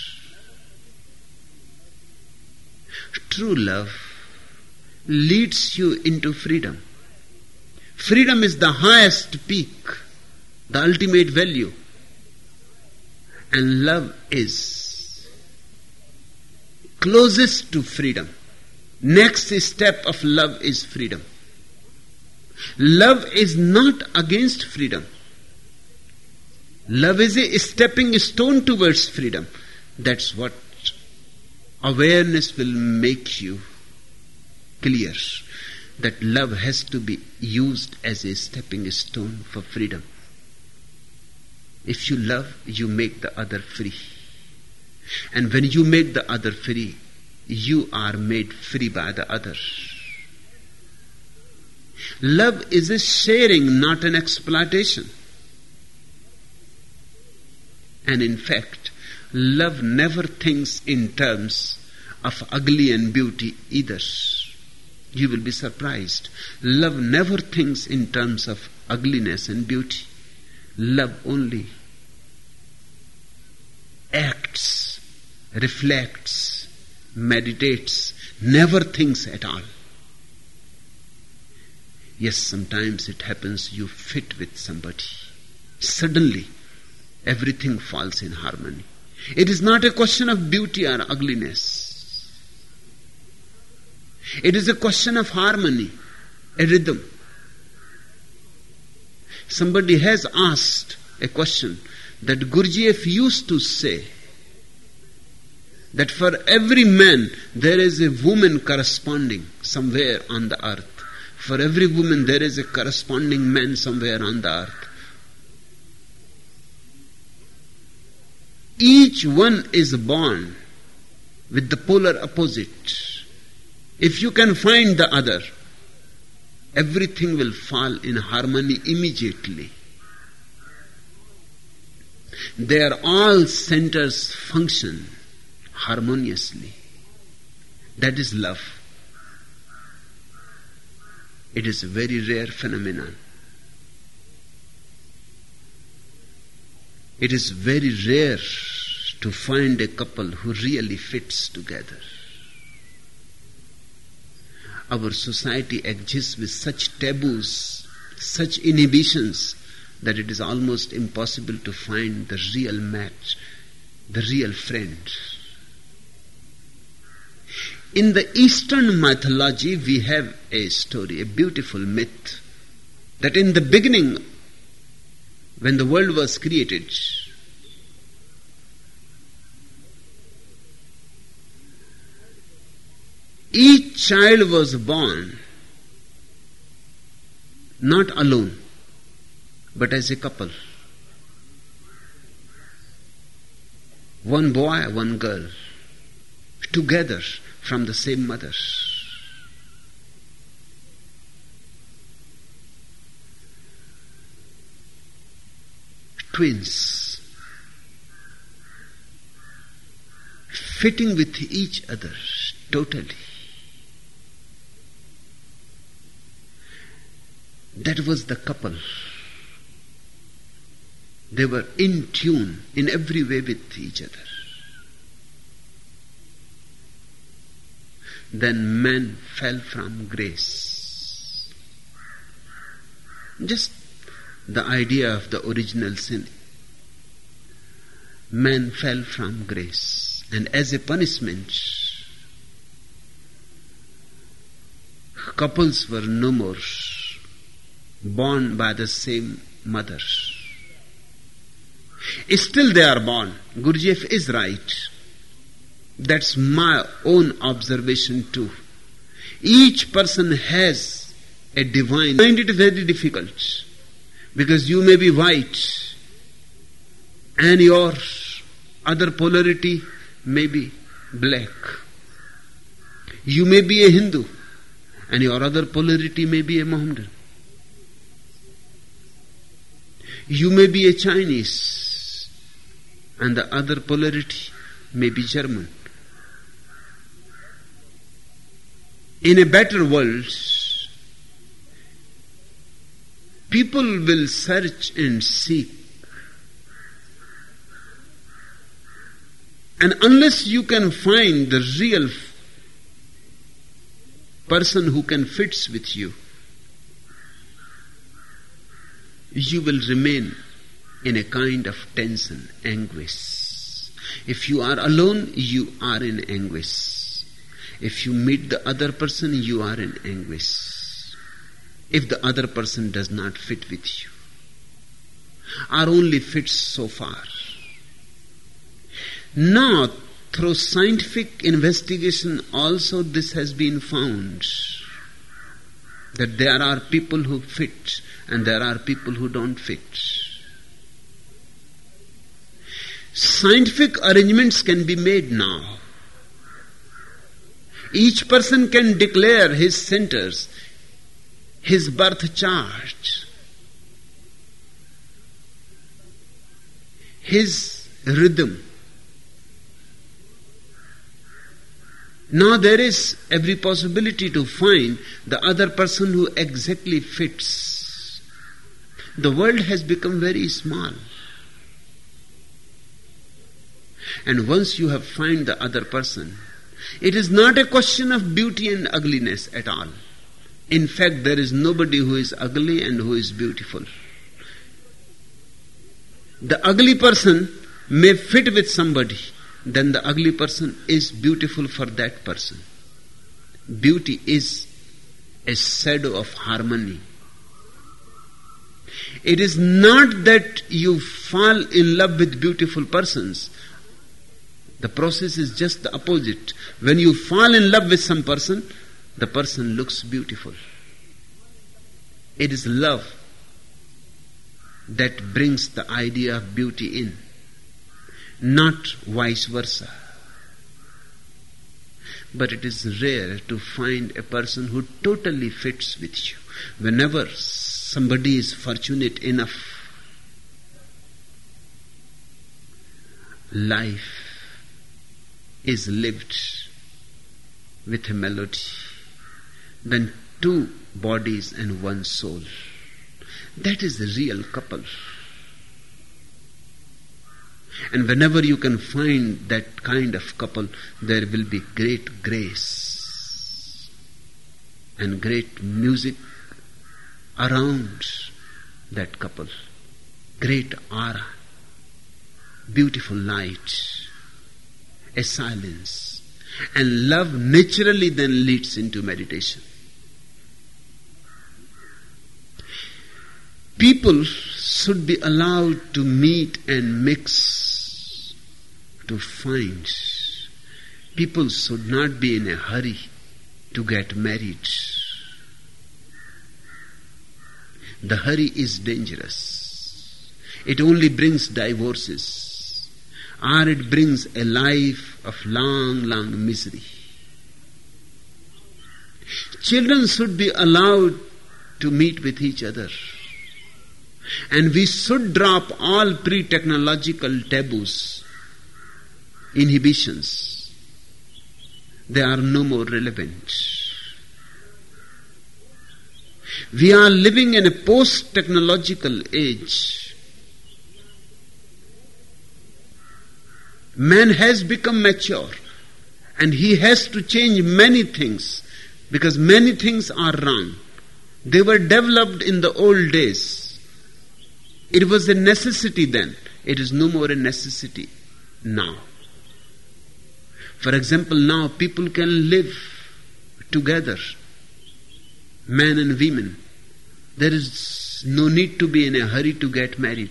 True love leads you into freedom. Freedom is the highest peak, the ultimate value. And love is closest to freedom. Next step of love is freedom. Love is not against freedom. Love is a stepping stone towards freedom. That's what awareness will make you clear, that love has to be used as a stepping stone for freedom. If you love, you make the other free. And when you make the other free, you are made free by the other. Love is a sharing, not an exploitation. And in fact, love never thinks in terms of ugly and beauty either. You will be surprised. Love never thinks in terms of ugliness and beauty. Love only acts, reflects, meditates, never thinks at all. Yes, sometimes it happens you fit with somebody. Suddenly, everything falls in harmony. It is not a question of beauty or ugliness. It is a question of harmony, a rhythm. Somebody has asked a question that Gurdjieff used to say that for every man there is a woman corresponding somewhere on the earth. For every woman there is a corresponding man somewhere on the earth. Each one is born with the polar opposite. If you can find the other, everything will fall in harmony immediately. Their all centers function harmoniously. That is love. It is a very rare phenomenon. It is very rare to find a couple who really fits together. Our society exists with such taboos, such inhibitions, that it is almost impossible to find the real match, the real friend. In the Eastern mythology, we have a story, a beautiful myth, that in the beginning, when the world was created, each child was born not alone, but as a couple. One boy, one girl, together from the same mother. Twins, fitting with each other totally. That was the couple. They were in tune in every way with each other. Then man fell from grace. Just the idea of the original sin. Man fell from grace, and as a punishment, couples were no more born by the same mother. Still they are born. Gurdjieff is right. That's my own observation too. Each person has a divine. I find it very difficult, because you may be white and your other polarity may be black. You may be a Hindu and your other polarity may be a Mohammedan. You may be a Chinese and the other polarity may be German. In a better world, people will search and seek. And unless you can find the real person who can fit with you, you will remain in a kind of tension, anguish. If you are alone, you are in anguish. If you meet the other person, you are in anguish. If the other person does not fit with you, or only fits so far. Now, through scientific investigation also this has been found, that there are people who fit and there are people who don't fit. Scientific arrangements can be made now. Each person can declare his centers, his birth chart, his rhythm. Now there is every possibility to find the other person who exactly fits. The world has become very small. And once you have found the other person, it is not a question of beauty and ugliness at all. In fact, there is nobody who is ugly and who is beautiful. The ugly person may fit with somebody, then the ugly person is beautiful for that person. Beauty is a shadow of harmony. It is not that you fall in love with beautiful persons. The process is just the opposite. When you fall in love with some person, the person looks beautiful. It is love that brings the idea of beauty in, not vice versa. But it is rare to find a person who totally fits with you. Whenever somebody is fortunate enough, life is lived with a melody. Then two bodies and one soul. That is the real couple. And whenever you can find that kind of couple, there will be great grace and great music around that couple. Great aura, beautiful light, a silence. And love naturally then leads into meditation. People should be allowed to meet and mix, to find. People should not be in a hurry to get married. The hurry is dangerous. It only brings divorces, or it brings a life of long, long misery. Children should be allowed to meet with each other. And we should drop all pre-technological taboos, inhibitions. They are no more relevant. We are living in a post-technological age. Man has become mature and he has to change many things because many things are wrong. They were developed in the old days. It was a necessity then. It is no more a necessity now. For example, now people can live together, men and women. There is no need to be in a hurry to get married.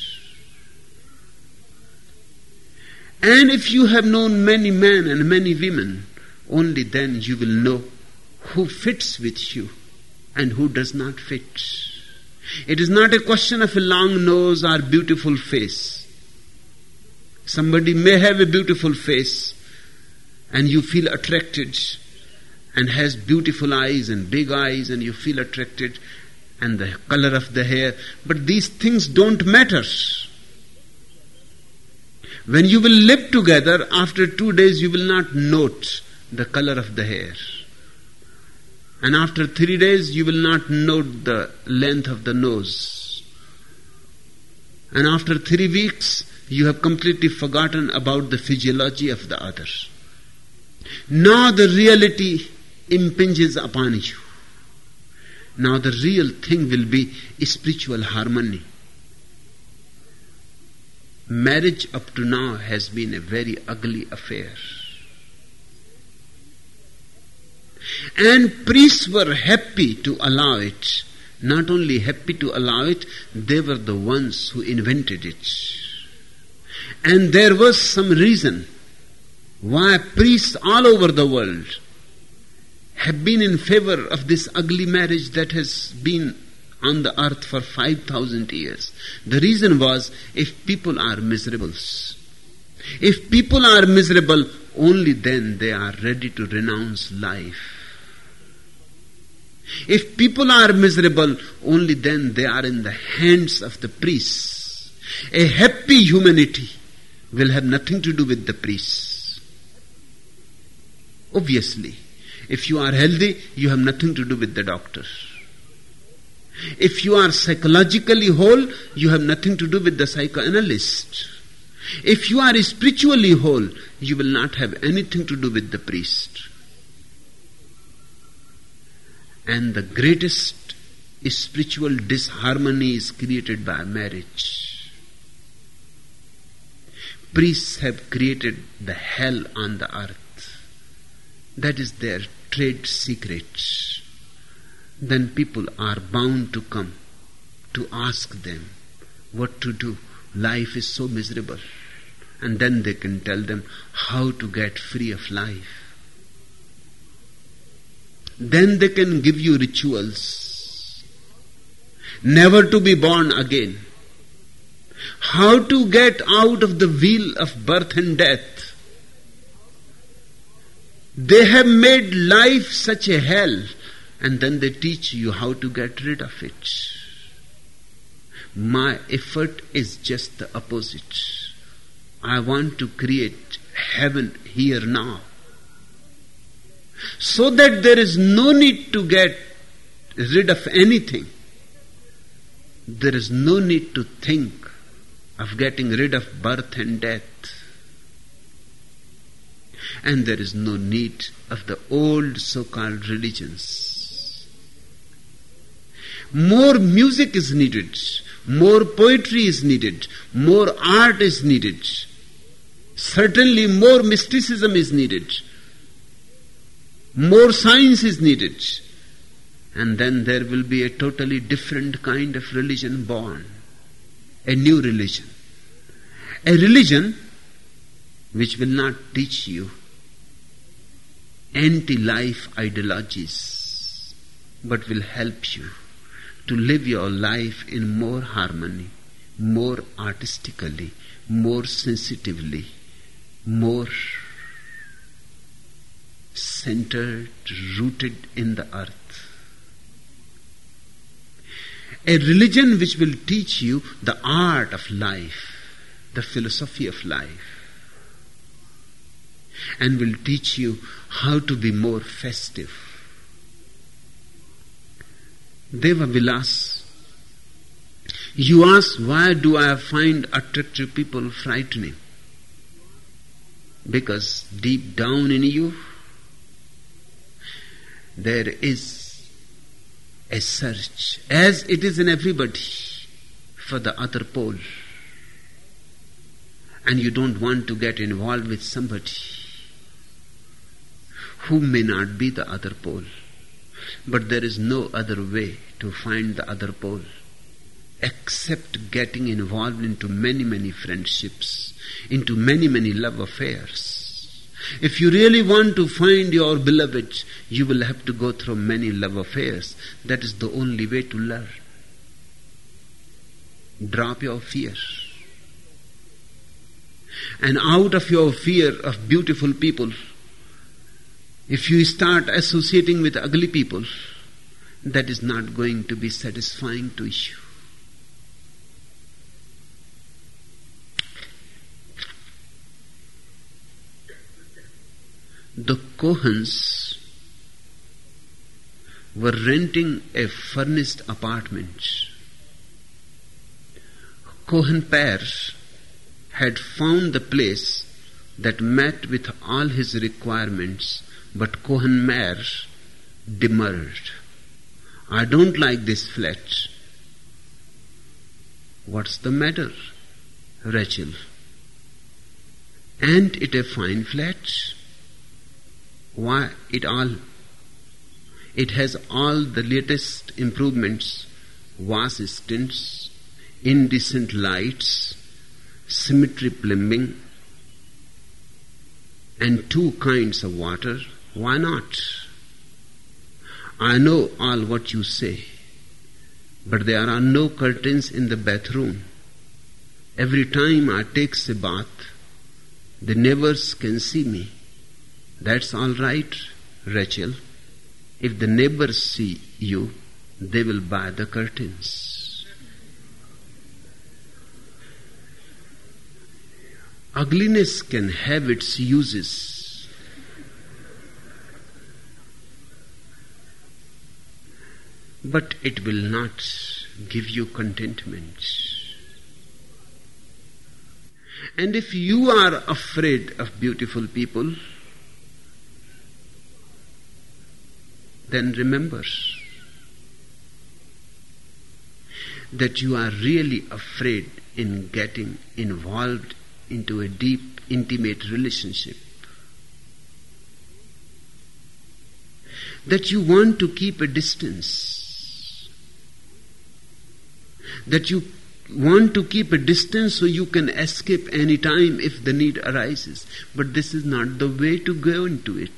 And if you have known many men and many women, only then you will know who fits with you and who does not fit. It is not a question of a long nose or beautiful face. Somebody may have a beautiful face and you feel attracted, and has beautiful eyes and big eyes and you feel attracted, and the color of the hair. But these things don't matter. When you will live together, after two days you will not note the color of the hair. And after three days, you will not note the length of the nose. And after three weeks, you have completely forgotten about the physiology of the other. Now the reality impinges upon you. Now the real thing will be spiritual harmony. Marriage up to now has been a very ugly affair. And priests were happy to allow it. Not only happy to allow it, they were the ones who invented it. And there was some reason why priests all over the world have been in favor of this ugly marriage that has been on the earth for five thousand years. The reason was, if people are miserable, if people are miserable, only then they are ready to renounce life. If people are miserable, only then they are in the hands of the priests. A happy humanity will have nothing to do with the priests. Obviously, if you are healthy, you have nothing to do with the doctor. If you are psychologically whole, you have nothing to do with the psychoanalyst. If you are spiritually whole, you will not have anything to do with the priest. And the greatest spiritual disharmony is created by marriage. Priests have created the hell on the earth. That is their trade secret. Then people are bound to come to ask them what to do. Life is so miserable. And then they can tell them how to get free of life. Then they can give you rituals. Never to be born again. How to get out of the wheel of birth and death. They have made life such a hell, and then they teach you how to get rid of it. My effort is just the opposite. I want to create heaven here now, so that there is no need to get rid of anything. There is no need to think of getting rid of birth and death. And there is no need of the old so-called religions. More music is needed. More poetry is needed. More art is needed. Certainly more mysticism is needed. More science is needed. And then there will be a totally different kind of religion born. A new religion. A religion which will not teach you anti-life ideologies, but will help you to live your life in more harmony, more artistically, more sensitively, more centered, rooted in the earth. A religion which will teach you the art of life, the philosophy of life, and will teach you how to be more festive. Deva Vilas, you ask, why do I find attractive people frightening? Because deep down in you, there is a search, as it is in everybody, for the other pole. And you don't want to get involved with somebody who may not be the other pole. But there is no other way to find the other pole except getting involved into many, many friendships, into many, many love affairs. If you really want to find your beloved, you will have to go through many love affairs. That is the only way to learn. Drop your fear. And out of your fear of beautiful people, if you start associating with ugly people, that is not going to be satisfying to you. The Cohens were renting a furnished apartment. Cohen Père had found the place that met with all his requirements, but Cohen Mère demurred. I don't like this flat. What's the matter, Rachel? Ain't it a fine flat? Why, it all. It has all the latest improvements, vast stints, indecent lights, symmetry plumbing, and two kinds of water. Why not? I know all what you say, but there are no curtains in the bathroom. Every time I take a bath, the neighbors can see me. That's all right, Rachel. If the neighbors see you, they will buy the curtains. Ugliness can have its uses. But it will not give you contentment. And if you are afraid of beautiful people, then remember that you are really afraid in getting involved into a deep, intimate relationship. That you want to keep a distance. That you want to keep a distance so you can escape any time if the need arises. But this is not the way to go into it.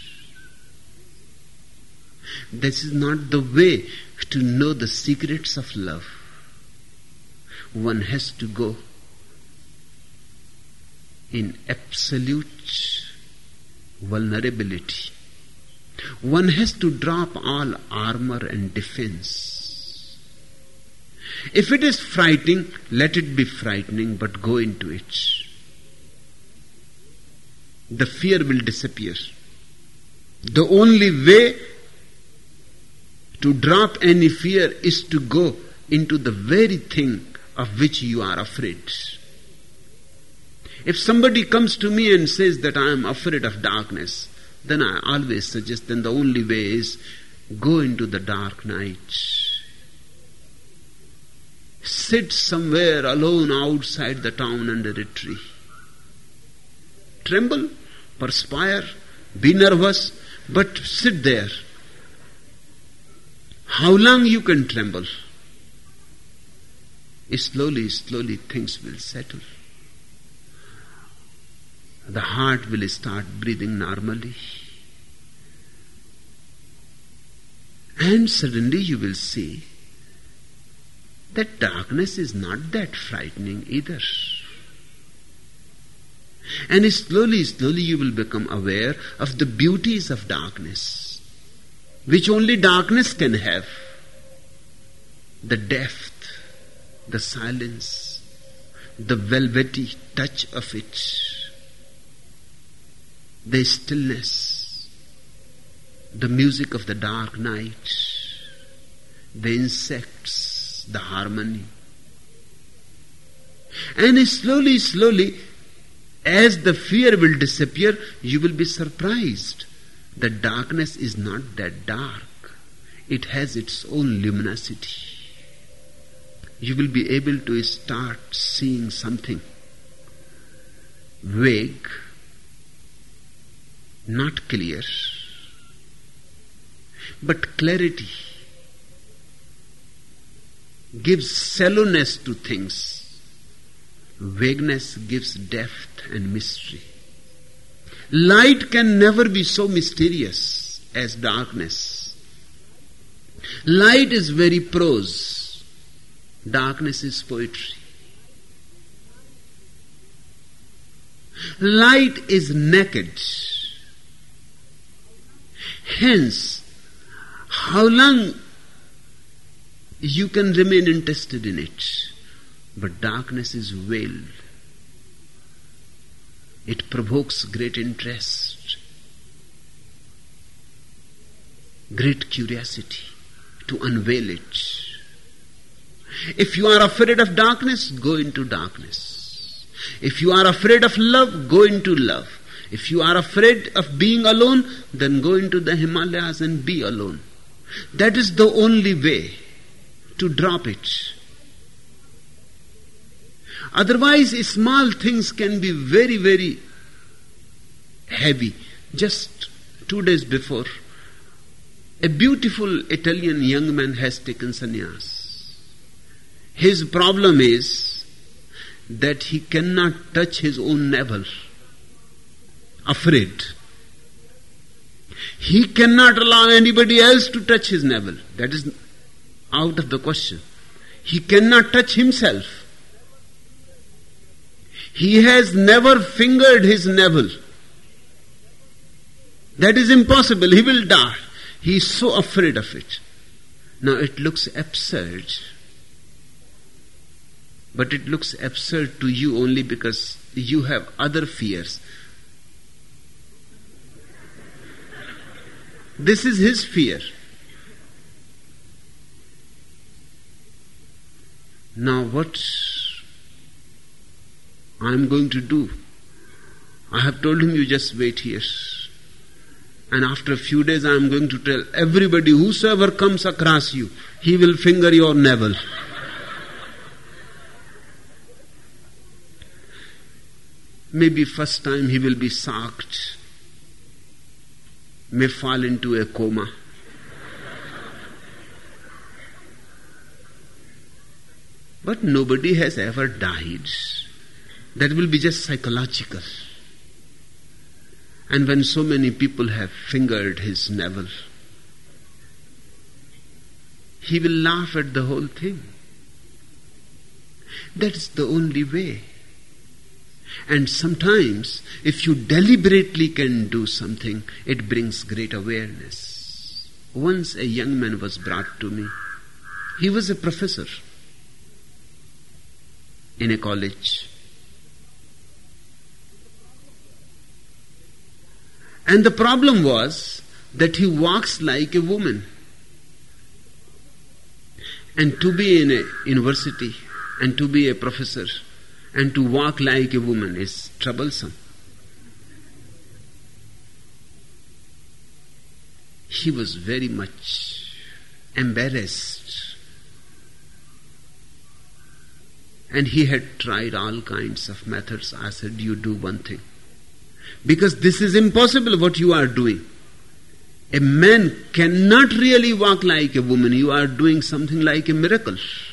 This is not the way to know the secrets of love. One has to go in absolute vulnerability. One has to drop all armor and defense. If it is frightening, let it be frightening, but go into it. The fear will disappear. The only way to drop any fear is to go into the very thing of which you are afraid. If somebody comes to me and says that I am afraid of darkness, then I always suggest then the only way is go into the dark night. Sit somewhere alone outside the town under a tree. Tremble, perspire, be nervous, but sit there. How long you can tremble? Slowly, slowly things will settle. The heart will start breathing normally. And suddenly you will see that darkness is not that frightening either. And slowly, slowly you will become aware of the beauties of darkness, which only darkness can have. The depth, the silence, the velvety touch of it, the stillness, the music of the dark night, the insects, the harmony. And slowly, slowly, as the fear will disappear, you will be surprised that darkness is not that dark. It has its own luminosity. You will be able to start seeing something vague, not clear, but clarity gives shallowness to things. Vagueness gives depth and mystery. Light can never be so mysterious as darkness. Light is very prose. Darkness is poetry. Light is naked. Hence, how long you can remain interested in it? But darkness is veiled. It provokes great interest, great curiosity to unveil it. If you are afraid of darkness, go into darkness. If you are afraid of love, go into love. If you are afraid of being alone, then go into the Himalayas and be alone. That is the only way to drop it. Otherwise, small things can be very, very heavy. Just two days before, a beautiful Italian young man has taken sannyas. His problem is that he cannot touch his own navel. Afraid. He cannot allow anybody else to touch his navel. That is out of the question. He cannot touch himself. He has never fingered his navel. That is impossible. He will die. He is so afraid of it. Now it looks absurd. But it looks absurd to you only because you have other fears. This is his fear. Now what I am going to do? I have told him, you just wait here. And after a few days I am going to tell everybody, whosoever comes across you, he will finger your navel. Maybe first time he will be shocked, may fall into a coma. But nobody has ever died. That will be just psychological. And when so many people have fingered his navel, he will laugh at the whole thing. That is the only way. And sometimes, if you deliberately can do something, it brings great awareness. Once a young man was brought to me. He was a professor in a college. And the problem was that he walks like a woman. And to be in a university and to be a professor and to walk like a woman is troublesome. He was very much embarrassed. And he had tried all kinds of methods. I said, you do one thing. Because this is impossible what you are doing. A man cannot really walk like a woman. You are doing something like a miracle.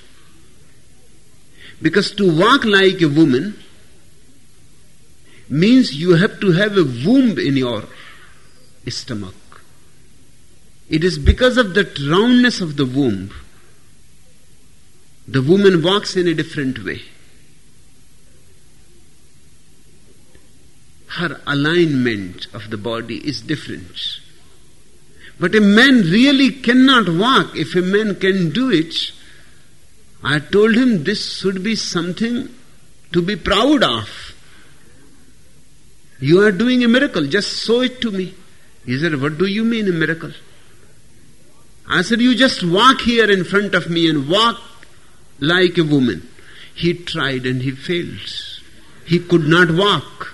Because to walk like a woman means you have to have a womb in your stomach. It is because of that roundness of the womb The woman walks in a different way. Her alignment of the body is different. But a man really cannot walk. If a man can do it, I told him this should be something to be proud of. You are doing a miracle, just show it to me. He said, what do you mean a miracle? I said, you just walk here in front of me and walk like a woman. He tried and he failed. He could not walk.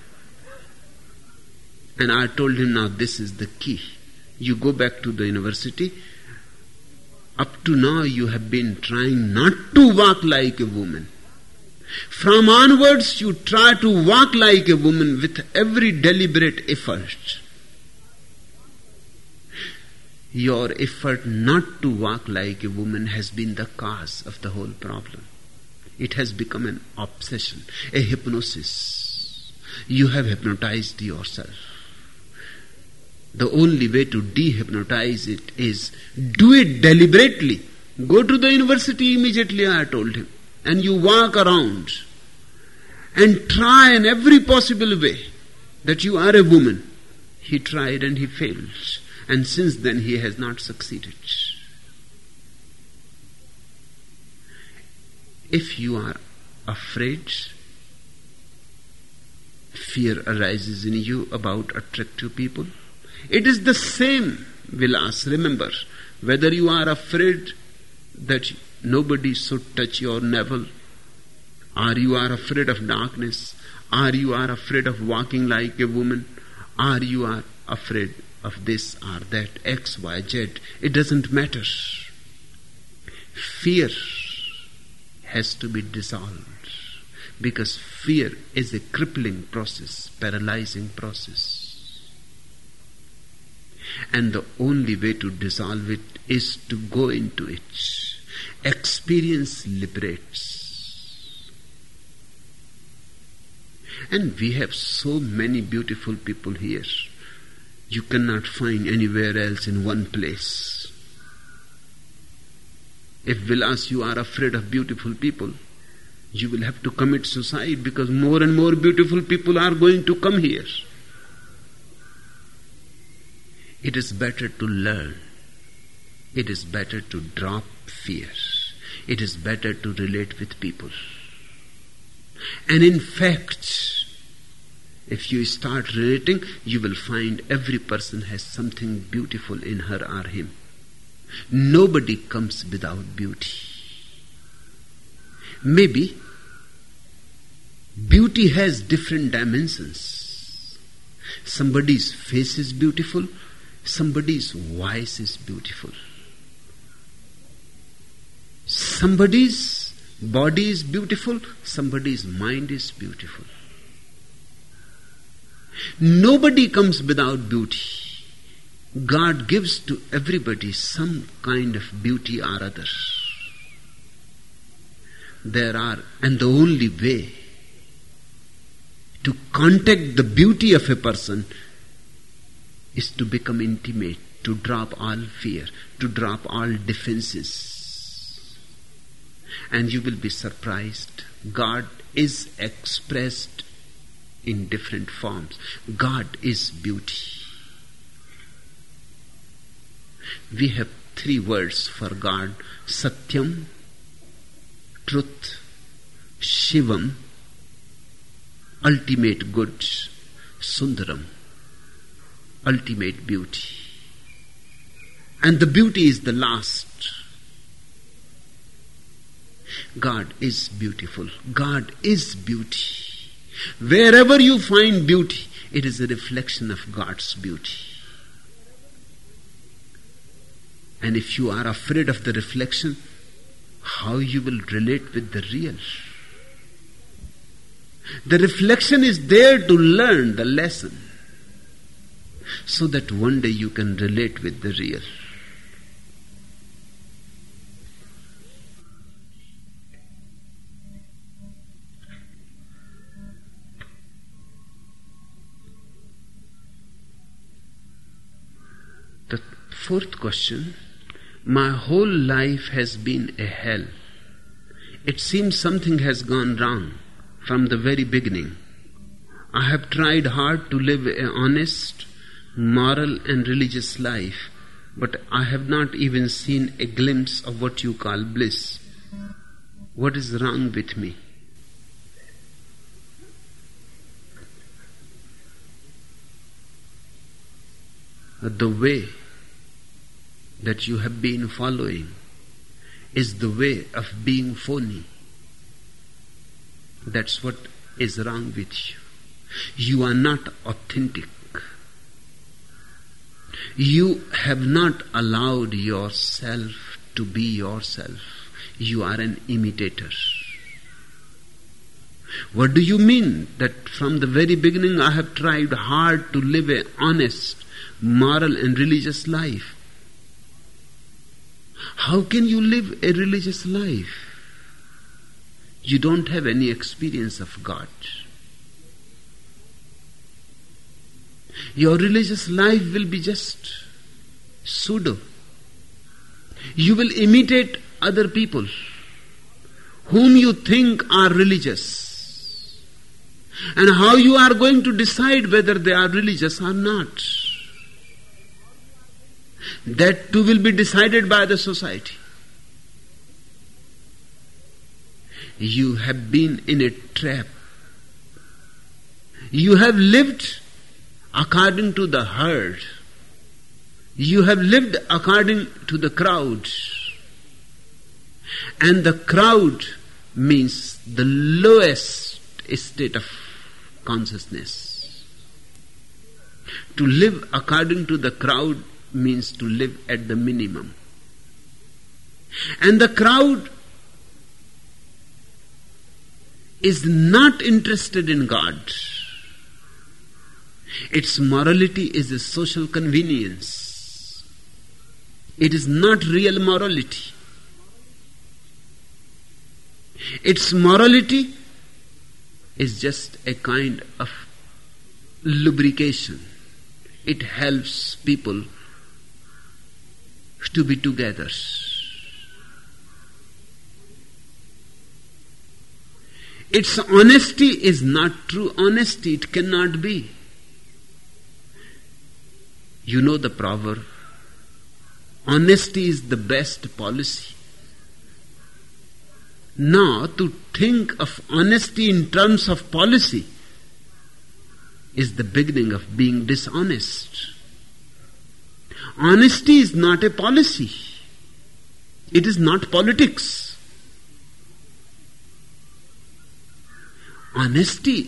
And I told him, now this is the key. You go back to the university. Up to now you have been trying not to walk like a woman. From onwards you try to walk like a woman with every deliberate effort. Your effort not to walk like a woman has been the cause of the whole problem. It has become an obsession, a hypnosis. You have hypnotized yourself. The only way to dehypnotize it is do it deliberately. Go to the university immediately, I told him, and you walk around and try in every possible way that you are a woman. He tried and he failed. And since then he has not succeeded. If you are afraid, fear arises in you about attractive people. It is the same, Vilas. Remember, whether you are afraid that nobody should touch your navel, or you are afraid of darkness, or you are afraid of walking like a woman, or you are afraid of this or that, X, Y, Z, it doesn't matter. Fear has to be dissolved, because fear is a crippling process, paralyzing process. And the only way to dissolve it is to go into it. Experience liberates. And we have so many beautiful people here. You cannot find anywhere else in one place. If Vilas, you are afraid of beautiful people, you will have to commit suicide, because more and more beautiful people are going to come here. It is better to learn. It is better to drop fear. It is better to relate with people. And in fact, if you start relating, you will find every person has something beautiful in her or him. Nobody comes without beauty. Maybe beauty has different dimensions. Somebody's face is beautiful, somebody's voice is beautiful. Somebody's body is beautiful, somebody's mind is beautiful. Nobody comes without beauty. God gives to everybody some kind of beauty or other. There are, and the only way to contact the beauty of a person is to become intimate, to drop all fear, to drop all defenses. And you will be surprised. God is expressed in different forms. God is beauty. We have three words for God: Satyam, truth, Shivam, ultimate good, Sundaram, ultimate beauty. And the beauty is the last. God is beautiful. God is beauty. Wherever you find beauty, it is a reflection of God's beauty. And if you are afraid of the reflection, how you will relate with the real? The reflection is there to learn the lesson, so that one day you can relate with the real. The fourth question: my whole life has been a hell. It seems something has gone wrong from the very beginning. I have tried hard to live an honest, moral and religious life, but I have not even seen a glimpse of what you call bliss. What is wrong with me? The way that you have been following is the way of being phony. That's what is wrong with you. You are not authentic. You have not allowed yourself to be yourself. You are an imitator. What do you mean that from the very beginning I have tried hard to live an honest, moral and religious life? How can you live a religious life? You don't have any experience of God. Your religious life will be just pseudo. You will imitate other people whom you think are religious. And how you are going to decide whether they are religious or not? That too will be decided by the society. You have been in a trap. You have lived according to the herd. You have lived according to the crowd. And the crowd means the lowest state of consciousness. To live according to the crowd means to live at the minimum. And the crowd is not interested in God. Its morality is a social convenience. It is not real morality. Its morality is just a kind of lubrication. It helps people to be together. Its honesty is not true honesty. It cannot be. You know the proverb, honesty is the best policy. Now, to think of honesty in terms of policy is the beginning of being dishonest. Honesty is not a policy. It is not politics. Honesty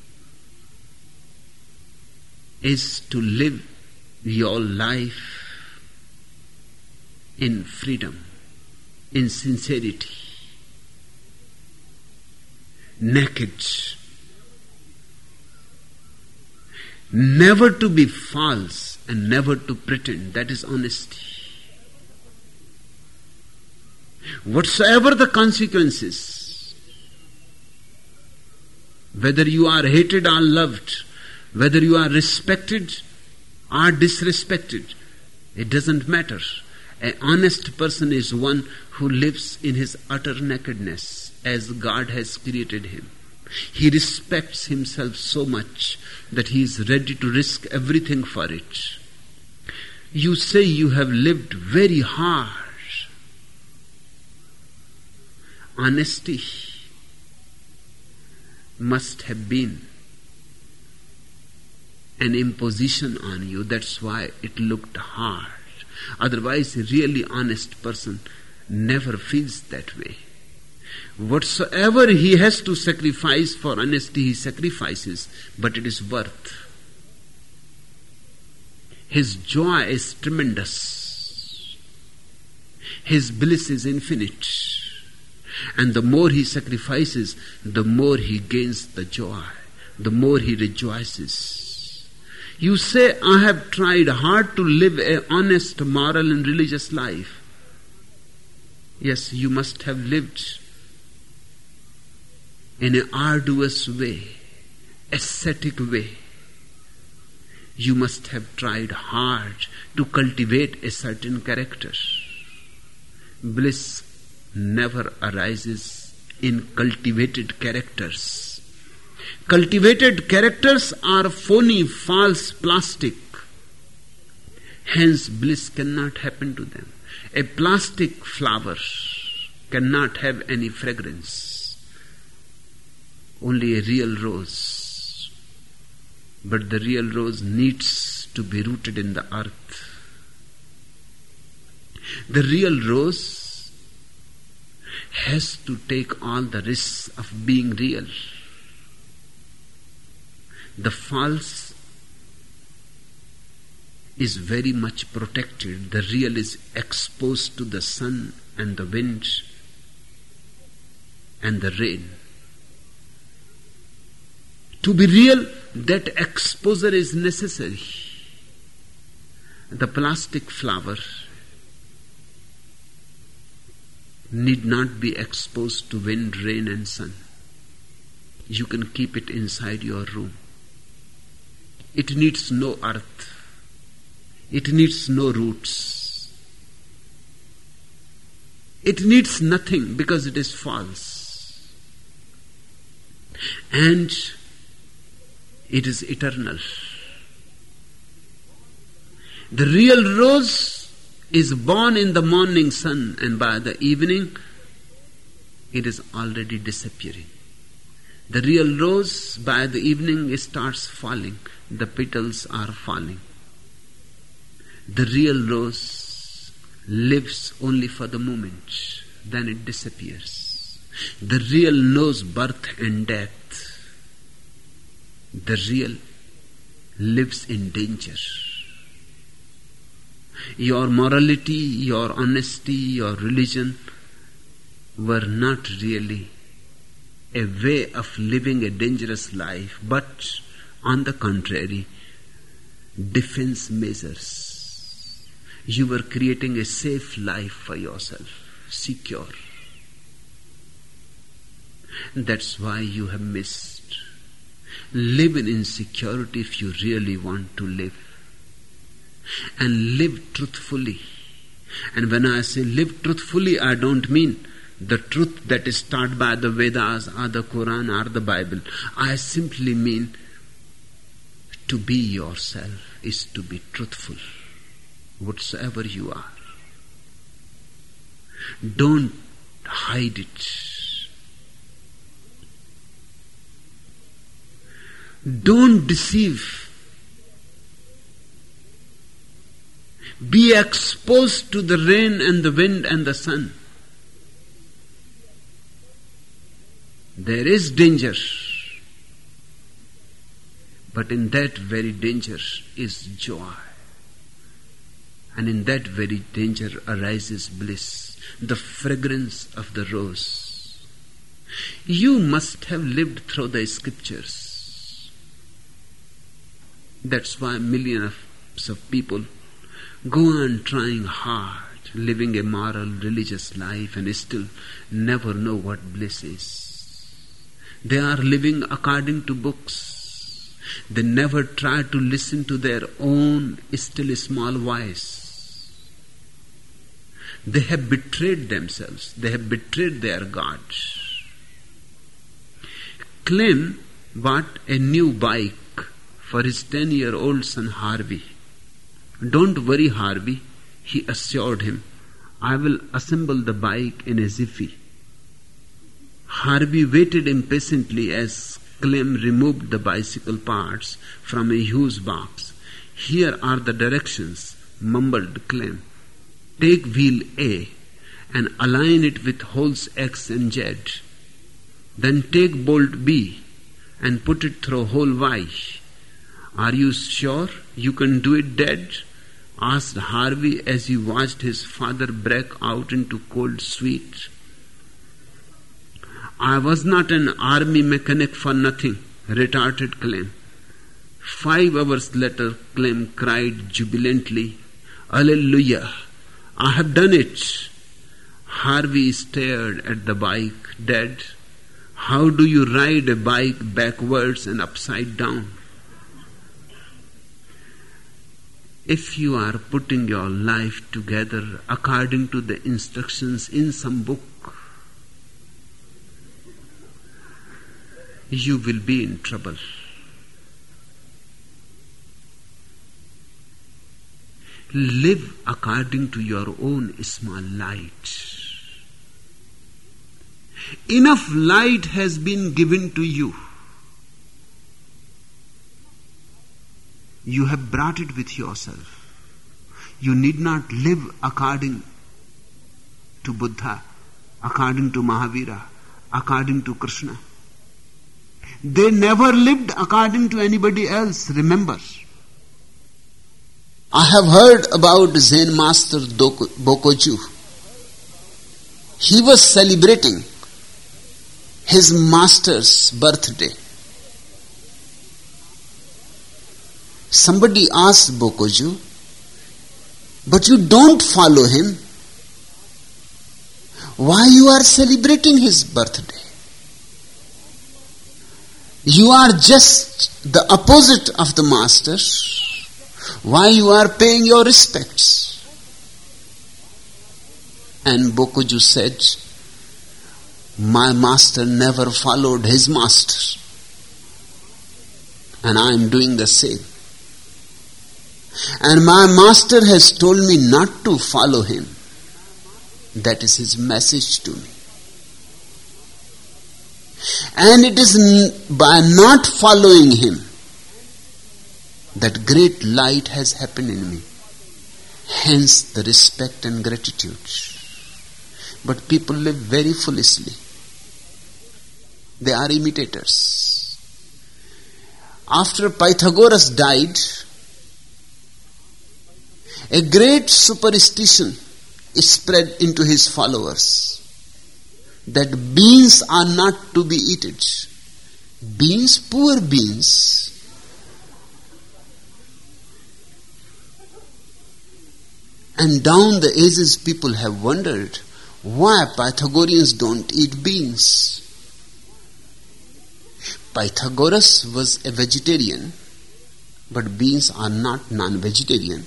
is to live your life in freedom, in sincerity, naked, never to be false and never to pretend. That is honesty. Whatsoever the consequences, whether you are hated or loved, whether you are respected or disrespected, it doesn't matter. An honest person is one who lives in his utter nakedness as God has created him. He respects himself so much that he is ready to risk everything for it. You say you have lived very hard. Honesty must have been an imposition on you. That's why it looked hard. Otherwise, a really honest person never feels that way. Whatsoever he has to sacrifice for honesty, he sacrifices, but it is worth. His joy is tremendous. His bliss is infinite. And the more he sacrifices, the more he gains the joy, the more he rejoices. You say, I have tried hard to live an honest, moral and religious life. Yes, you must have lived in an arduous way, ascetic way. You must have tried hard to cultivate a certain character. Bliss never arises in cultivated characters. Cultivated characters are phony, false, plastic. Hence bliss cannot happen to them. A plastic flower cannot have any fragrance. Only a real rose. But the real rose needs to be rooted in the earth. The real rose has to take all the risks of being real. The false is very much protected. The real is exposed to the sun and the wind and the rain. To be real, that exposure is necessary. The plastic flower need not be exposed to wind, rain and sun. You can keep it inside your room. It needs no earth. It needs no roots. It needs nothing because it is false. And it is eternal. The real rose is born in the morning sun, and by the evening it is already disappearing. The real rose, by the evening, it starts falling. The petals are falling. The real rose lives only for the moment, then it disappears. The real knows birth and death. The real lives in danger. Your morality, your honesty, your religion were not really a way of living a dangerous life, but on the contrary, defense measures. You were creating a safe life for yourself, secure. That's why you have missed. Live in insecurity if you really want to live. And live truthfully. And when I say live truthfully, I don't mean the truth that is taught by the Vedas or the Quran or the Bible. I simply mean to be yourself is to be truthful, whatsoever you are. Don't hide it. Don't deceive. Be exposed to the rain and the wind and the sun. There is danger, but in that very danger is joy. And in that very danger arises bliss, the fragrance of the rose. You must have lived through the scriptures. That's why millions of people go on trying hard, living a moral, religious life and still never know what bliss is. They are living according to books. They never try to listen to their own still small voice. They have betrayed themselves. They have betrayed their God. Clem bought a new bike for his ten-year-old son Harvey. Don't worry, Harvey, he assured him. I will assemble the bike in a jiffy. Harvey waited impatiently as Clem removed the bicycle parts from a huge box. Here are the directions, mumbled Clem. Take wheel A and align it with holes X and Z. Then take bolt B and put it through hole Y. Are you sure you can do it, Dad? Asked Harvey as he watched his father break out into cold sweat. I was not an army mechanic for nothing, retorted Clem. Five hours later, Clem cried jubilantly, Alleluia, I have done it. Harvey stared at the bike. Dad, how do you ride a bike backwards and upside down? If you are putting your life together according to the instructions in some book, you will be in trouble. Live according to your own small light. Enough light has been given to you. You have brought it with yourself. You need not live according to Buddha, according to Mahavira, according to Krishna. They never lived according to anybody else, remember. I have heard about Zen Master Bokoju. He was celebrating his master's birthday. Somebody asked Bokoju, but you don't follow him. Why you are celebrating his birthday? You are just the opposite of the master. Why you are paying your respects? And Bokoju said, my master never followed his master, and I am doing the same. And my master has told me not to follow him. That is his message to me. And it is by not following him that great light has happened in me. Hence the respect and gratitude. But people live very foolishly. They are imitators. After Pythagoras died, a great superstition spread into his followers that beans are not to be eaten. Beans, poor beans. And down the ages people have wondered why Pythagoreans don't eat beans. Pythagoras was a vegetarian, but beans are not non-vegetarian.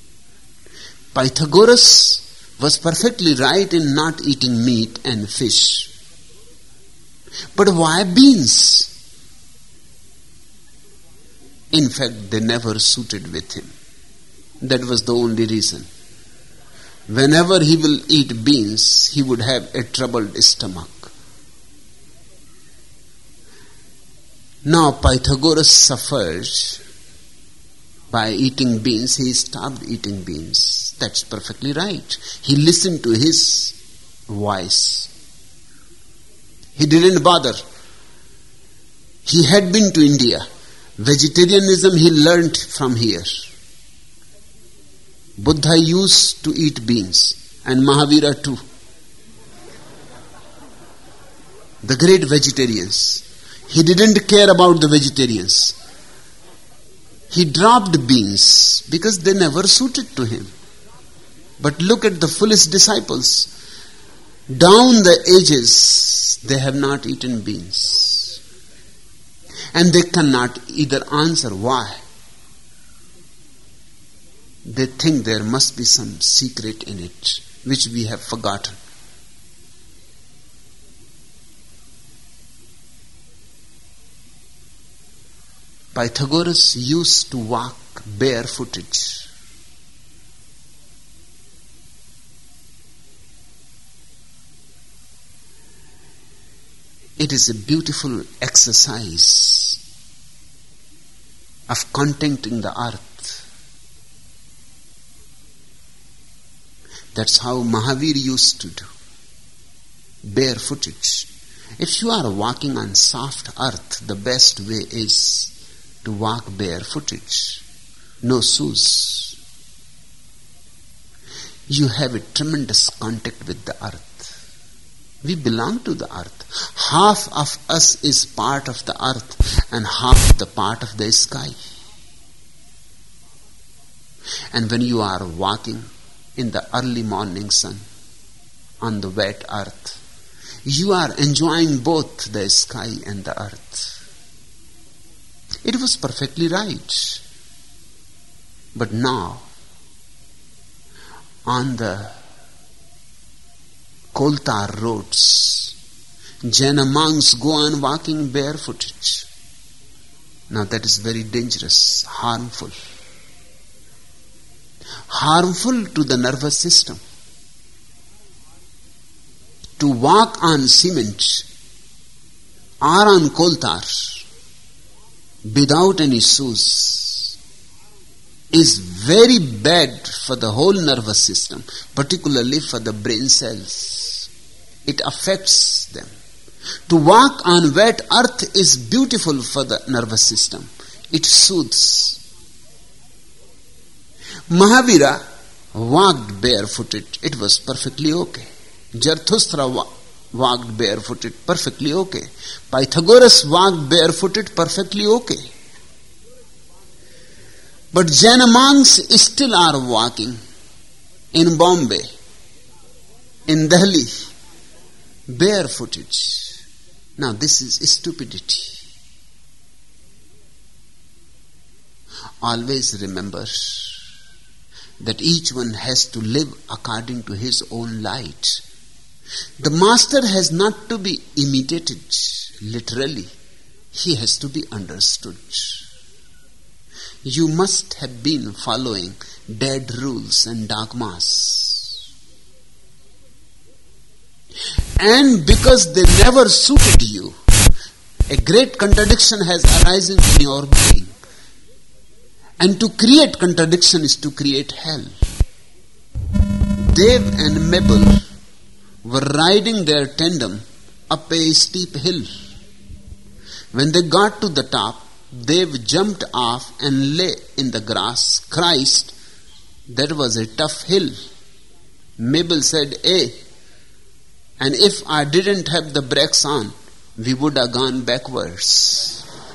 Pythagoras was perfectly right in not eating meat and fish. But why beans? In fact, they never suited with him. That was the only reason. Whenever he will eat beans, he would have a troubled stomach. Now Pythagoras suffered by eating beans. He stopped eating beans. That's perfectly right. He listened to his voice. He didn't bother. He had been to India. Vegetarianism he learnt from here. Buddha used to eat beans, and Mahavira too. The great vegetarians. He didn't care about the vegetarians. He dropped beans because they never suited to him. But look at the foolish disciples. Down the ages, they have not eaten beans. And they cannot either answer why. They think there must be some secret in it, which we have forgotten. Pythagoras used to walk barefooted. It is a beautiful exercise of contenting the earth. That's how Mahavir used to do. Barefooted. If you are walking on soft earth, the best way is to walk barefooted. No shoes. You have a tremendous contact with the earth. We belong to the earth. Half of us is part of the earth and half the part of the sky. And when you are walking in the early morning sun on the wet earth, you are enjoying both the sky and the earth. It was perfectly right. But now, on the coal tar roads, Jaina monks go on walking barefooted. Now that is very dangerous, harmful. Harmful to the nervous system. To walk on cement or on coal tar without any shoes is very bad for the whole nervous system, particularly for the brain cells. It affects them. To walk on wet earth is beautiful for the nervous system. It soothes. Mahavira walked barefooted. It was perfectly okay. Zarathustra wa- walked barefooted. Perfectly okay. Pythagoras walked barefooted. Perfectly okay. But Jaina monks still are walking in Bombay, in Delhi, barefooted. Now this is stupidity. Always remember that each one has to live according to his own light. The master has not to be imitated literally. He has to be understood. You must have been following dead rules and dogmas. And because they never suited you, a great contradiction has arisen in your being. And to create contradiction is to create hell. Dev and Mabel were riding their tandem up a steep hill. When they got to the top, Dev jumped off and lay in the grass. Christ, that was a tough hill. Mabel said, "Eh, and if I didn't have the brakes on, we would have gone backwards."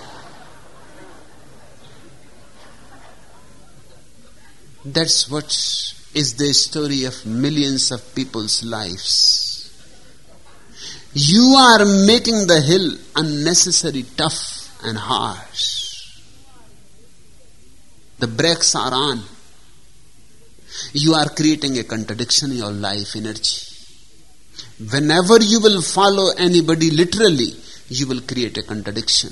That's what is the story of millions of people's lives. You are making the hill unnecessarily tough and harsh. The brakes are on. You are creating a contradiction in your life energy. Whenever you will follow anybody literally, you will create a contradiction.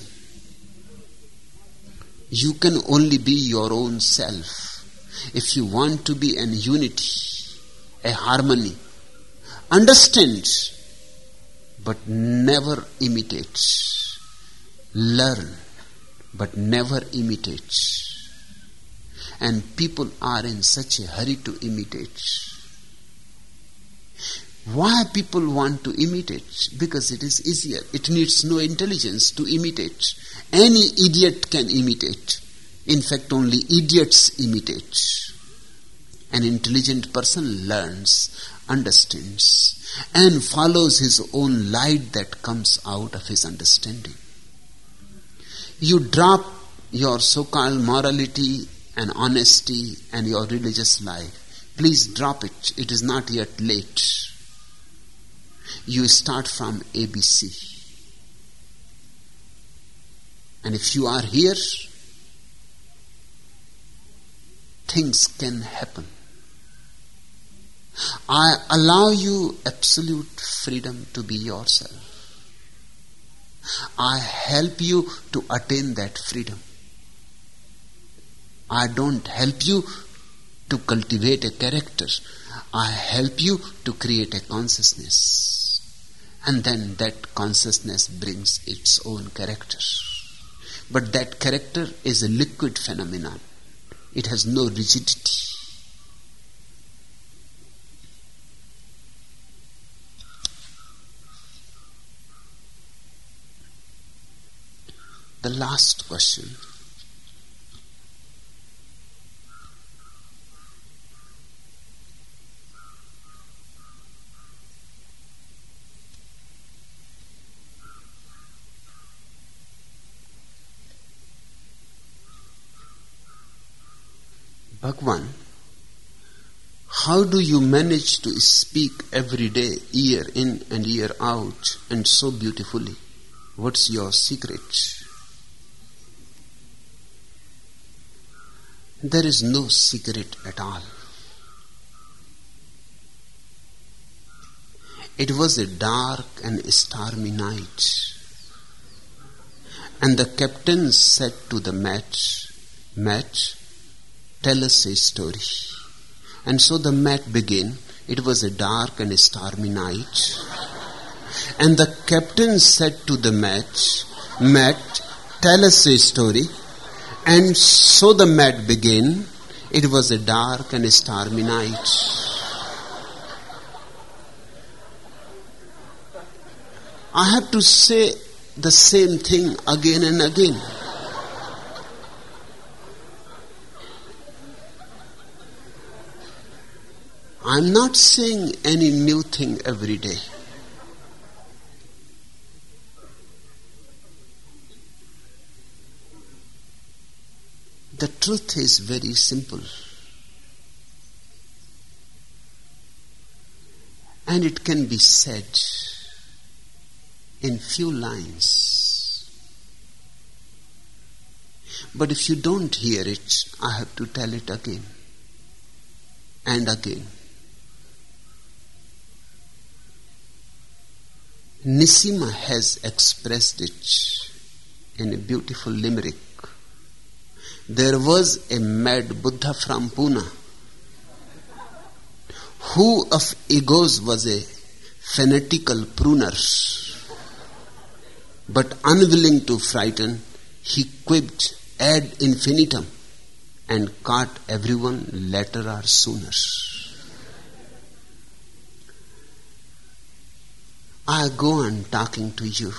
You can only be your own self. If you want to be in unity, a harmony, understand, but never imitate. Learn, but never imitate. And people are in such a hurry to imitate. Why people want to imitate? Because it is easier. It needs no intelligence to imitate. Any idiot can imitate. In fact, only idiots imitate. An intelligent person learns, understands, and follows his own light that comes out of his understanding. You drop your so-called morality and honesty and your religious life. Please drop it. It is not yet late. You start from A B C. And if you are here, things can happen. I allow you absolute freedom to be yourself. I help you to attain that freedom. I don't help you to cultivate a character. I help you to create a consciousness. And then that consciousness brings its own character. But that character is a liquid phenomenon. It has no rigidity. The last question. Bhagwan, how do you manage to speak every day, year in and year out, and so beautifully? What's your secret? There is no secret at all. It was a dark and stormy night, and the captain said to the mate, "Mate, tell us a story." And so the mate began. It was a dark and stormy night, and the captain said to the mate, "Mate, tell us a story." And so the mate began. It was a dark and stormy night. I have to say the same thing again and again. I'm not saying any new thing every day. The truth is very simple. And it can be said in few lines. But if you don't hear it, I have to tell it again and again. Nisima has expressed it in a beautiful limerick. There was a mad Buddha from Pune, who of egos was a fanatical pruner, but unwilling to frighten, he quipped ad infinitum and caught everyone later or sooner. I go on talking to you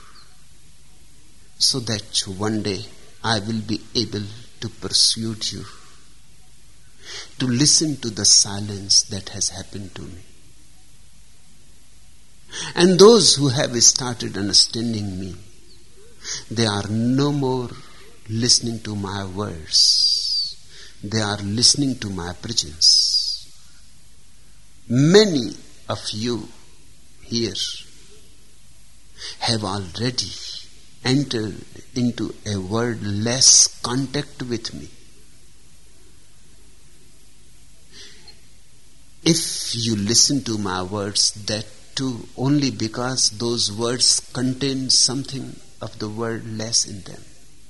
so that one day I will be able to persuade you to listen to the silence that has happened to me. And those who have started understanding me, they are no more listening to my words. They are listening to my presence. Many of you here have already entered into a wordless contact with me. If you listen to my words, that too only because those words contain something of the wordless in them.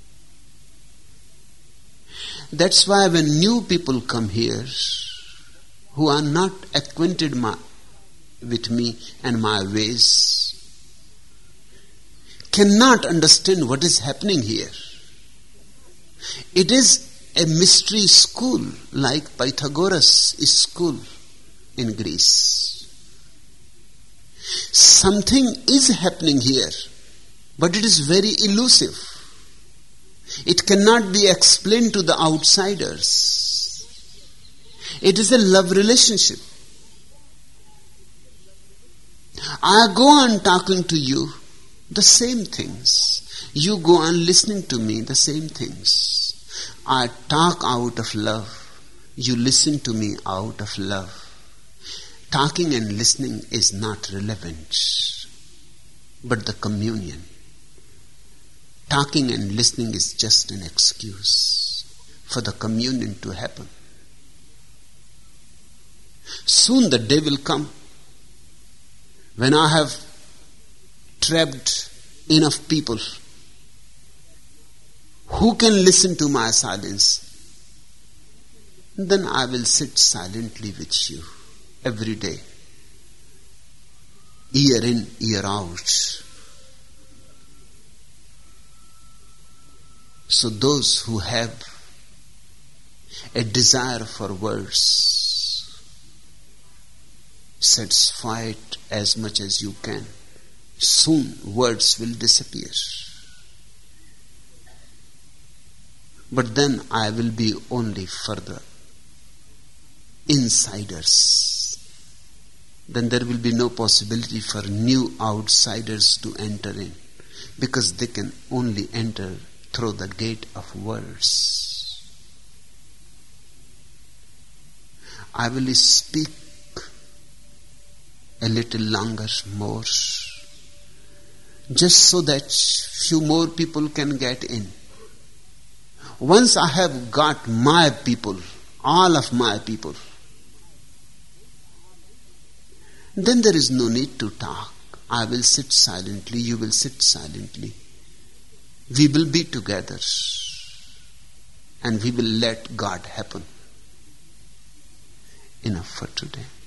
That's why when new people come here who are not acquainted my, with me and my ways, cannot understand what is happening here. It is a mystery school like Pythagoras' school in Greece. Something is happening here, but it is very elusive. It cannot be explained to the outsiders. It is a love relationship. I go on talking to you the same things. You go on listening to me the same things. I talk out of love. You listen to me out of love. Talking and listening is not relevant, but the communion. Talking and listening is just an excuse for the communion to happen. Soon the day will come when I have trapped enough people who can listen to my silence. Then I will sit silently with you every day, year in, year out. So those who have a desire for words, satisfy it as much as you can. Soon words will disappear. But then I will be only further insiders. Then there will be no possibility for new outsiders to enter in, because they can only enter through the gate of words. I will speak a little longer more, just so that few more people can get in. Once I have got my people, all of my people, then there is no need to talk. I will sit silently, you will sit silently. We will be together and we will let God happen. Enough for today.